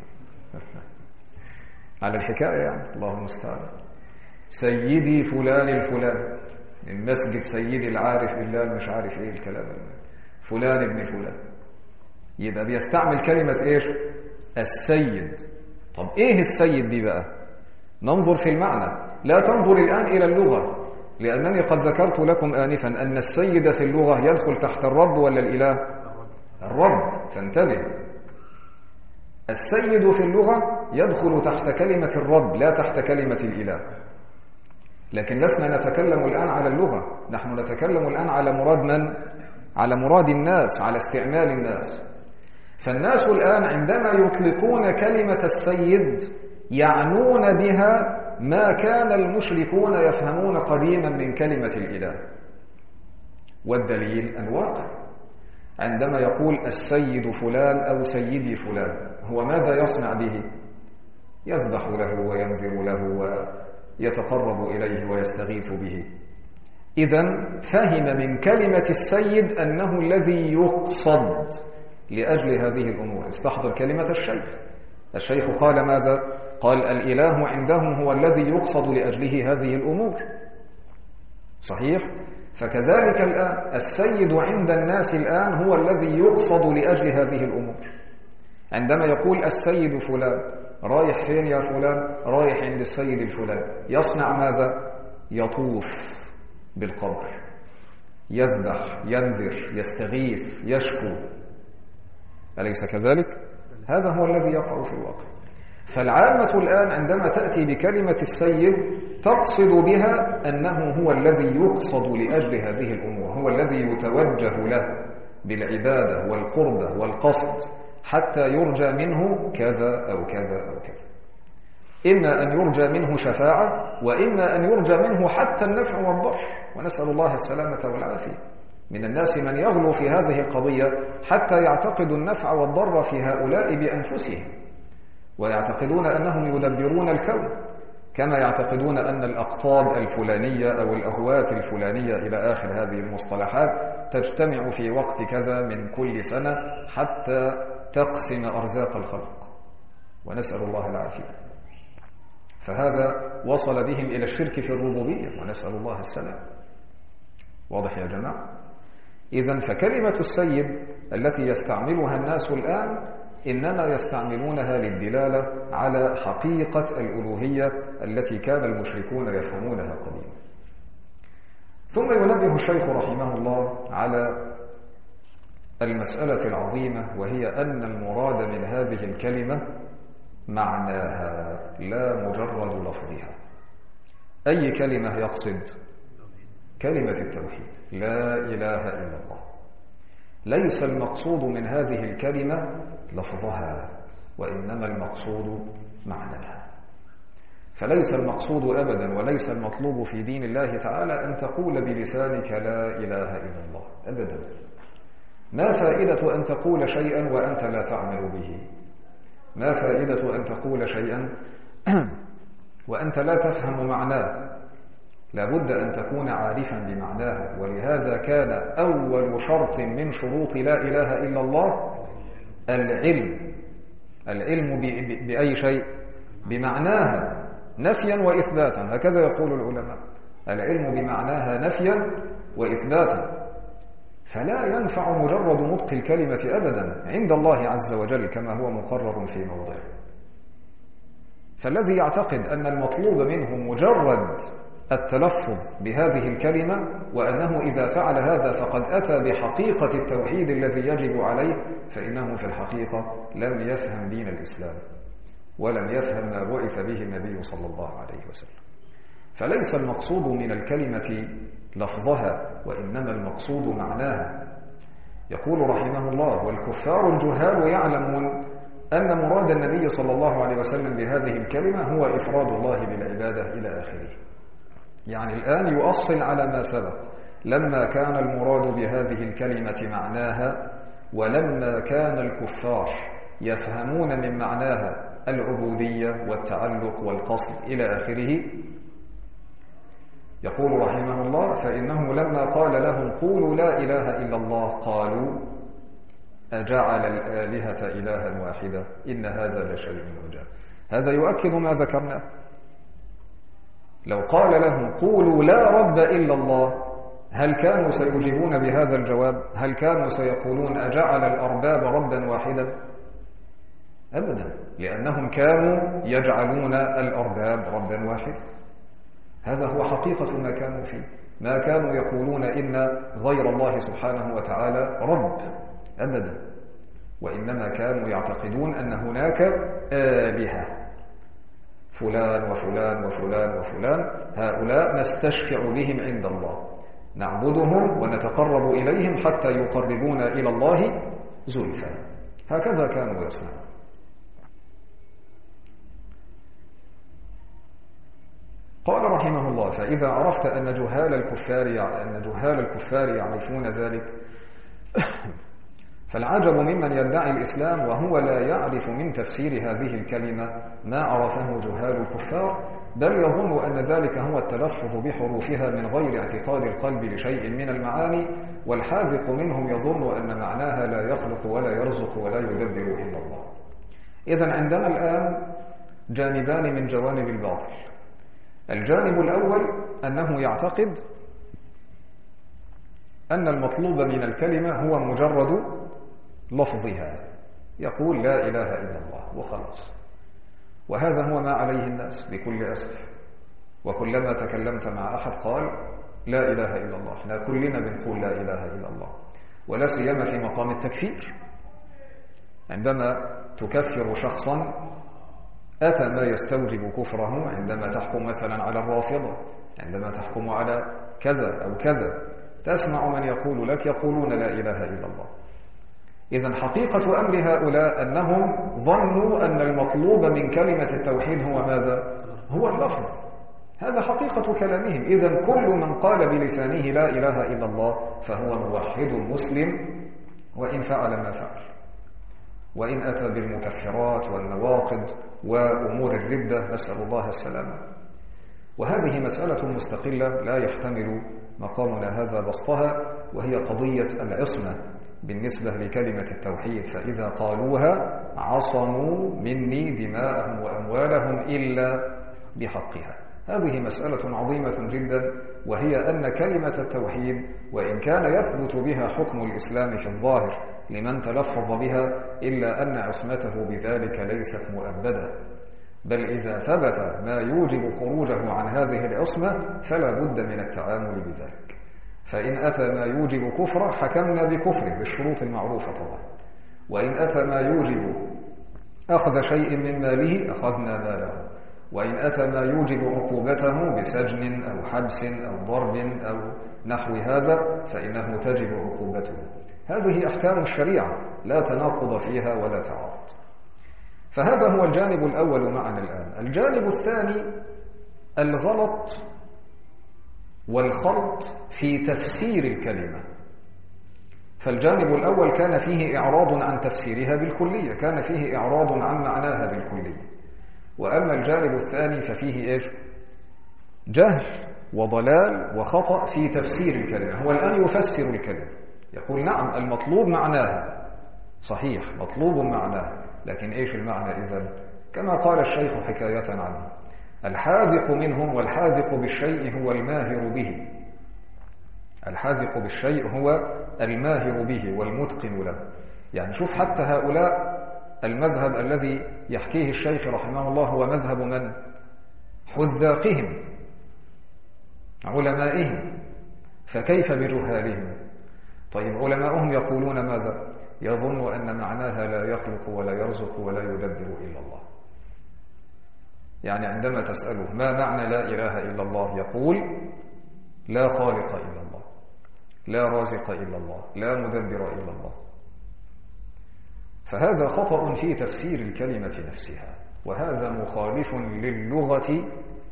على الحكاية يعني، الله المستعان. سيدي فلان الفلان، المسجد سيدي العارف بالله مش عارف ايه الكلام، فلان ابن فلان. يبقى بيستعمل كلمة ايش؟ السيد. طب ايه السيد دي بقى؟ ننظر في المعنى، لا تنظر الآن إلى اللغة، لأنني قد ذكرت لكم آنفا أن السيد في اللغة يدخل تحت الرب ولا الإله؟ الرب، فانتبه. السيد في اللغة يدخل تحت كلمة الرب لا تحت كلمة الإله. لكن لسنا نتكلم الآن على اللغة، نحن نتكلم الآن على مراد من؟ على مراد الناس، على استعمال الناس. فالناس الآن عندما يطلقون كلمة السيد يعنون بها ما كان المشركون يفهمون قديما من كلمة الإله. والدليل الواقع، عندما يقول السيد فلان أو سيدي فلان، هو ماذا يصنع به؟ يذبح له وينذر له ويتقرب إليه ويستغيث به. إذن فهم من كلمة السيد أنه الذي يقصد لأجل هذه الأمور. استحضر كلمة الشيخ قال ماذا؟ قال الإله عندهم هو الذي يقصد لأجله هذه الأمور، صحيح؟ فكذلك الآن السيد عند الناس الآن هو الذي يقصد لأجل هذه الأمور. عندما يقول السيد فلان، رايح فين يا فلان؟ رايح عند السيد الفلان. يصنع ماذا؟ يطوف بالقبر، يذبح، ينذر، يستغيث، يشكو، أليس كذلك؟ هذا هو الذي يقع في الواقع. فالعامة الآن عندما تأتي بكلمة السيد تقصد بها أنه هو الذي يقصد لأجل هذه الأمور، هو الذي يتوجه له بالعبادة والقربة والقصد حتى يرجى منه كذا أو كذا أو كذا. إما أن يرجى منه شفاعة، وإما أن يرجى منه حتى النفع والضر، ونسأل الله السلامة والعافية. من الناس من يغلو في هذه القضية حتى يعتقد النفع والضر في هؤلاء بأنفسهم، ويعتقدون أنهم يدبرون الكون، كما يعتقدون أن الأقطاب الفلانية أو الأهواث الفلانية إلى آخر هذه المصطلحات تجتمع في وقت كذا من كل سنة حتى تقسم أرزاق الخلق، ونسأل الله العافية. فهذا وصل بهم إلى الشرك في الربوبية، ونسأل الله السلام. واضح يا جماعة؟ إذن فكلمة السيد التي يستعملها الناس الآن إنما يستعملونها للدلالة على حقيقة الألوهية التي كان المشركون يفهمونها قديما. ثم ينبه الشيخ رحمه الله على المسألة العظيمة، وهي أن المراد من هذه الكلمة معناها لا مجرد لفظها. أي كلمة يقصد؟ كلمة التوحيد، لا إله إلا الله. ليس المقصود من هذه الكلمة لفظها، وإنما المقصود معناها. فليس المقصود أبدا وليس المطلوب في دين الله تعالى أن تقول بلسانك لا إله إلا الله أبدا. ما فائدة أن تقول شيئا وأنت لا تعمل به؟ ما فائدة أن تقول شيئا وأنت لا تفهم معناه؟ لابد أن تكون عارفا بمعناها. ولهذا كان أول شرط من شروط لا إله إلا الله العلم. العلم بأي شيء؟ بمعناها نفيا وإثباتا، هكذا يقول العلماء. العلم بمعناها نفيا وإثباتا. فلا ينفع مجرد نطق الكلمة أبدا عند الله عز وجل كما هو مقرر في موضعه. فالذي يعتقد أن المطلوب منه مجرد التلفظ بهذه الكلمة، وأنه إذا فعل هذا فقد أتى بحقيقة التوحيد الذي يجب عليه، فإنه في الحقيقة لم يفهم دين الإسلام ولم يفهم ما بعث به النبي صلى الله عليه وسلم. فليس المقصود من الكلمة لفظها، وإنما المقصود معناها. يقول رحمه الله: والكفار الجهال يعلمون أن مراد النبي صلى الله عليه وسلم بهذه الكلمة هو إفراد الله بالعبادة إلى آخره. يعني الآن يؤصل على ما سبق. لما كان المراد بهذه الكلمة معناها، ولما كان الكفار يفهمون من معناها العبودية والتعلق والقصد إلى آخره، يقول رحمه الله: فإنه لما قال لهم قولوا لا إله إلا الله قالوا أجعل الآلهة إلها واحدة إن هذا لشيء عجاب. هذا يؤكد ما ذكرناه. لو قال لهم قولوا لا رب إلا الله، هل كانوا سيجيبون بهذا الجواب؟ هل كانوا سيقولون أجعل الأرباب ربا واحدا؟ أبدا، لأنهم كانوا يجعلون الأرباب ربا واحدا. هذا هو حقيقة ما كانوا فيه. ما كانوا يقولون إن غير الله سبحانه وتعالى رب أبدا، وإنما كانوا يعتقدون أن هناك آلهة، فلان وفلان وفلان وفلان، هؤلاء نستشفع بهم عند الله، نعبدهم ونتقرب إليهم حتى يقربونا إلى الله زلفى. هكذا كانوا يصنعون. قال رحمه الله: فإذا عرفت أن جهال الكفار يعرفون ذلك فالعجب ممن يدعي الإسلام وهو لا يعرف من تفسير هذه الكلمة ما عرفه جهال الكفار، بل يظن أن ذلك هو التلفظ بحروفها من غير اعتقاد القلب لشيء من المعاني، والحاذق منهم يظن أن معناها لا يخلق ولا يرزق ولا يدبر إلا الله. إذن عندنا الآن جانبان من جوانب الباطل. الجانب الأول أنه يعتقد أن المطلوب من الكلمة هو مجرد لفظها، يقول لا إله إلا الله وخلاص. وهذا هو ما عليه الناس بكل أسف. وكلما تكلمت مع أحد قال لا إله إلا الله. احنا كلنا بنقول لا إله إلا الله، ولا سيما في مقام التكفير. عندما تكفر شخصا أتى ما يستوجب كفره، عندما تحكم مثلا على الرافضة، عندما تحكم على كذا أو كذا، تسمع من يقول لك يقولون لا إله إلا الله. إذن حقيقة أمر هؤلاء أنهم ظنوا أن المطلوب من كلمة التوحيد هو ماذا؟ هو اللفظ. هذا حقيقة كلامهم. إذن كل من قال بلسانه لا إله إلا الله فهو موحد مسلم، وإن فعل ما فعل، وإن أتى بالمكفرات والنواقض وأمور الردة، نسأل الله السلامة. وهذه مسألة مستقلة لا يحتمل مقامنا هذا بسطها، وهي قضية العصمة بالنسبة لكلمة التوحيد، فإذا قالوها عصموا مني دماءهم وأموالهم إلا بحقها. هذه مسألة عظيمة جدا، وهي أن كلمة التوحيد وإن كان يثبت بها حكم الإسلام في الظاهر لمن تلفظ بها، إلا أن عصمته بذلك ليست مؤبدة، بل إذا ثبت ما يوجب خروجه عن هذه العصمة فلا بد من التعامل بذلك. فإن أتى ما يوجب كفره حكمنا بكفره بالشروط المعروفة طبعا، وإن أتى ما يوجب أخذ شيء من ماله أخذنا ماله، وإن أتى ما يوجب عقوبته بسجن أو حبس أو ضرب أو نحو هذا فإنه تجب عقوبته. هذه أحكام الشريعة لا تناقض فيها ولا تعارض. فهذا هو الجانب الأول معنا الآن. الجانب الثاني الغلط والخلط في تفسير الكلمة. فالجانب الأول كان فيه إعراض عن تفسيرها بالكلية، كان فيه إعراض عن معناها بالكلية. وأما الجانب الثاني ففيه إيش؟ جهل وضلال وخطأ في تفسير الكلمة. هو الآن يفسر الكلمة، يقول نعم المطلوب معناها صحيح، مطلوب معناها، لكن إيش المعنى إذن؟ كما قال الشيخ حكاية عنه: الحاذق منهم والحاذق بالشيء هو الماهر به. الحاذق بالشيء هو الماهر به والمتقن له. يعني شوف حتى هؤلاء المذهب الذي يحكيه الشيخ رحمه الله هو مذهب من؟ حذاقهم علمائهم، فكيف بجهالهم؟ طيب علماؤهم يقولون ماذا؟ يظن أن معناها لا يخلق ولا يرزق ولا يدبر إلا الله. يعني عندما تسأله ما معنى لا إله إلا الله يقول لا خالق إلا الله، لا رازق إلا الله، لا مدبر إلا الله. فهذا خطأ في تفسير الكلمة نفسها، وهذا مخالف للغة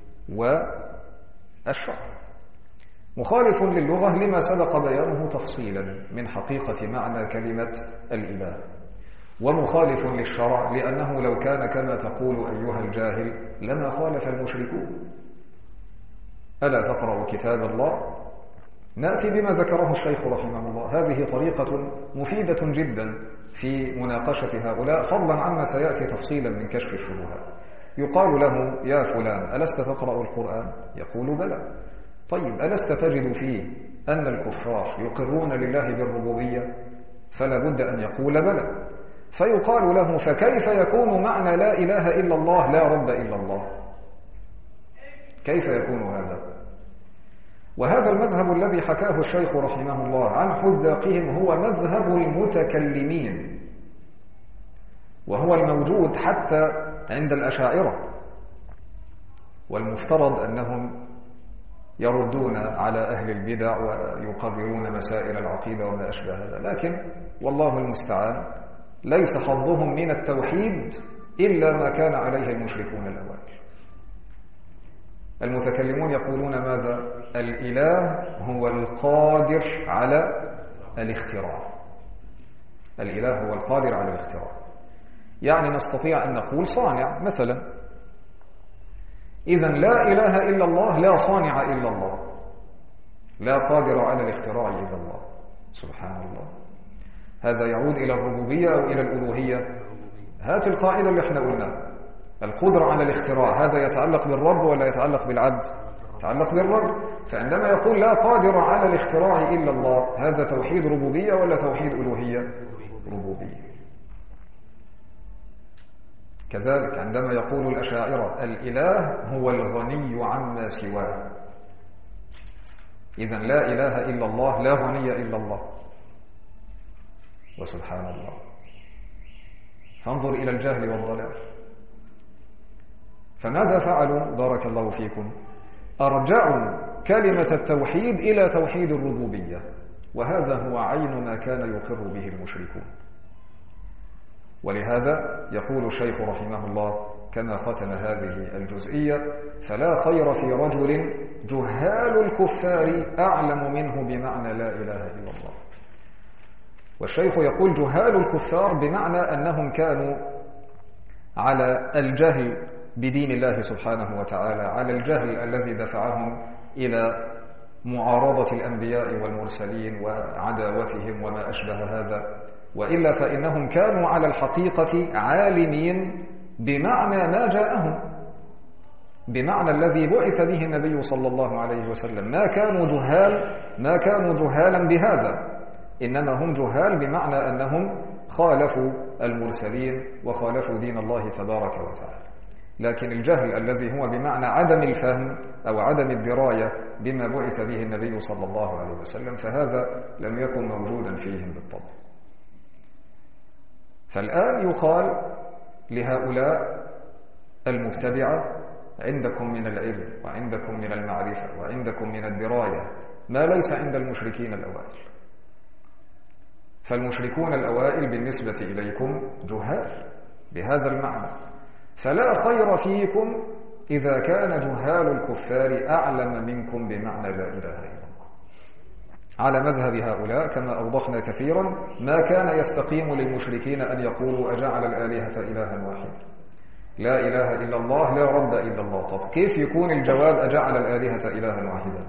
والشرع. مخالف للغة لما سبق بيانه تفصيلا من حقيقة معنى كلمة الإله، ومخالف للشرع لأنه لو كان كما تقول أيها الجاهل لما خالف المشركون. ألا تقرأ كتاب الله؟ نأتي بما ذكره الشيخ رحمه الله. هذه طريقة مفيدة جدا في مناقشة هؤلاء، فضلا عما سيأتي تفصيلا من كشف الشبهات. يقال له يا فلان ألست تقرأ القرآن؟ يقول بلى. طيب ألست تجد فيه أن الكفار يقرون لله بالربوبية؟ فلا بد أن يقول بلى. فيقال له فكيف يكون معنى لا إله إلا الله لا رب إلا الله؟ كيف يكون هذا؟ وهذا المذهب الذي حكاه الشيخ رحمه الله عن حذاقهم هو مذهب المتكلمين، وهو الموجود حتى عند الأشاعرة، والمفترض أنهم يردون على أهل البدع ويقررون مسائل العقيدة وما أشبه هذا، لكن والله المستعان ليس حظهم من التوحيد إلا ما كان عليه المشركون الأوائل. المتكلمون يقولون ماذا؟ الإله هو القادر على الاختراع. الإله هو القادر على الاختراع، يعني نستطيع أن نقول صانع مثلا. إذن لا إله إلا الله لا صانع إلا الله، لا قادر على الاختراع إلا الله سبحان الله. هذا يعود إلى الربوبية أو إلى الألوهية؟ هات القاعدة اللي احنا قلنا، القدرة على الاختراع هذا يتعلق بالرب ولا يتعلق بالعبد؟ يتعلق بالرب. فعندما يقول لا قادر على الاختراع إلا الله، هذا توحيد ربوبية ولا توحيد ألوهية؟ ربوبية. كذلك عندما يقول الأشاعرة الإله هو الغني عما سواه، إذن لا إله إلا الله لا غني إلا الله. وسبحان الله، فانظر إلى الجهل والضلال. فماذا فعلوا؟ بارك الله فيكم، أرجعوا كلمة التوحيد إلى توحيد الربوبية، وهذا هو عين ما كان يقر به المشركون. ولهذا يقول الشيخ رحمه الله كما ختم هذه الجزئية: فلا خير في رجل جهال الكفار أعلم منه بمعنى لا إله إلا الله. والشيخ يقول جهال الكفار بمعنى أنهم كانوا على الجهل بدين الله سبحانه وتعالى، على الجهل الذي دفعهم إلى معارضة الأنبياء والمرسلين وعداوتهم وما أشبه هذا، وإلا فإنهم كانوا على الحقيقة عالمين بمعنى ما جاءهم، بمعنى الذي بعث به النبي صلى الله عليه وسلم. ما كانوا جهالا بهذا، إنما هم جهال بمعنى أنهم خالفوا المرسلين وخالفوا دين الله تبارك وتعالى. لكن الجهل الذي هو بمعنى عدم الفهم أو عدم الدراية بما بعث به النبي صلى الله عليه وسلم، فهذا لم يكن موجودا فيهم بالطبع. فالآن يقال لهؤلاء المبتدعة: عندكم من العلم وعندكم من المعرفة وعندكم من الدراية ما ليس عند المشركين الأوائل. فالمشركون الأوائل بالنسبة إليكم جهال بهذا المعنى، فلا خير فيكم إذا كان جهال الكفار أعلم منكم بمعنى لا إله إلا الله. على مذهب هؤلاء كما أوضحنا كثيرا، ما كان يستقيم للمشركين أن يقولوا أجعل الآلهة إلها واحدا، لا إله إلا الله لا رب إلا الله. طب كيف يكون الجواب أجعل الآلهة إلها واحدا؟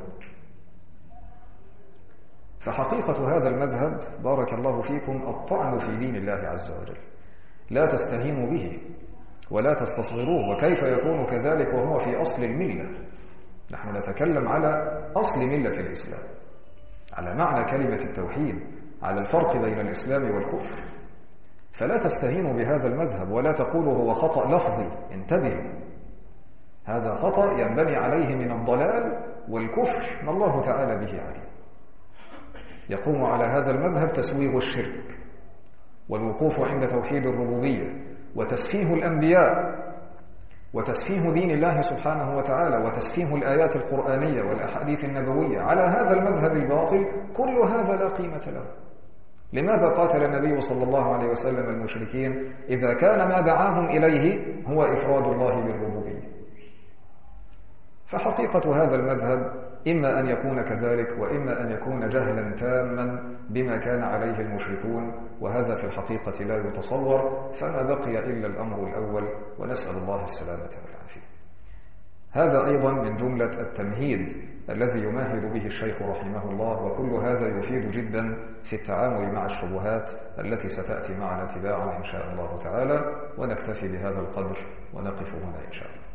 فحقيقة هذا المذهب بارك الله فيكم الطعن في دين الله عز وجل، لا تستهينوا به ولا تستصغروه. وكيف يكون كذلك وهو في أصل الملة؟ نحن نتكلم على أصل ملة الإسلام، على معنى كلمة التوحيد، على الفرق بين الإسلام والكفر. فلا تستهينوا بهذا المذهب ولا تقولوا هو خطأ لفظي، انتبهوا، هذا خطأ ينبني عليه من الضلال والكفر ما الله تعالى به عليه. يقوم على هذا المذهب تسويغ الشرك والوقوف عند توحيد الربوبية وتسفيه الأنبياء وتسفيه دين الله سبحانه وتعالى وتسفيه الآيات القرآنية والأحاديث النبوية. على هذا المذهب الباطل كل هذا لا قيمة له. لماذا قاتل النبي صلى الله عليه وسلم المشركين إذا كان ما دعاهم إليه هو إفراد الله بالربوبية؟ فحقيقة هذا المذهب إما أن يكون كذلك وإما أن يكون جهلا تاما بما كان عليه المشركون، وهذا في الحقيقة لا يتصور. فما بقي إلا الأمر الأول، ونسأل الله السلامة والعافية. هذا أيضا من جملة التمهيد الذي يمهد به الشيخ رحمه الله، وكل هذا يفيد جدا في التعامل مع الشبهات التي ستأتي معنا تباعا إن شاء الله تعالى. ونكتفي بهذا القدر ونقف هنا إن شاء الله.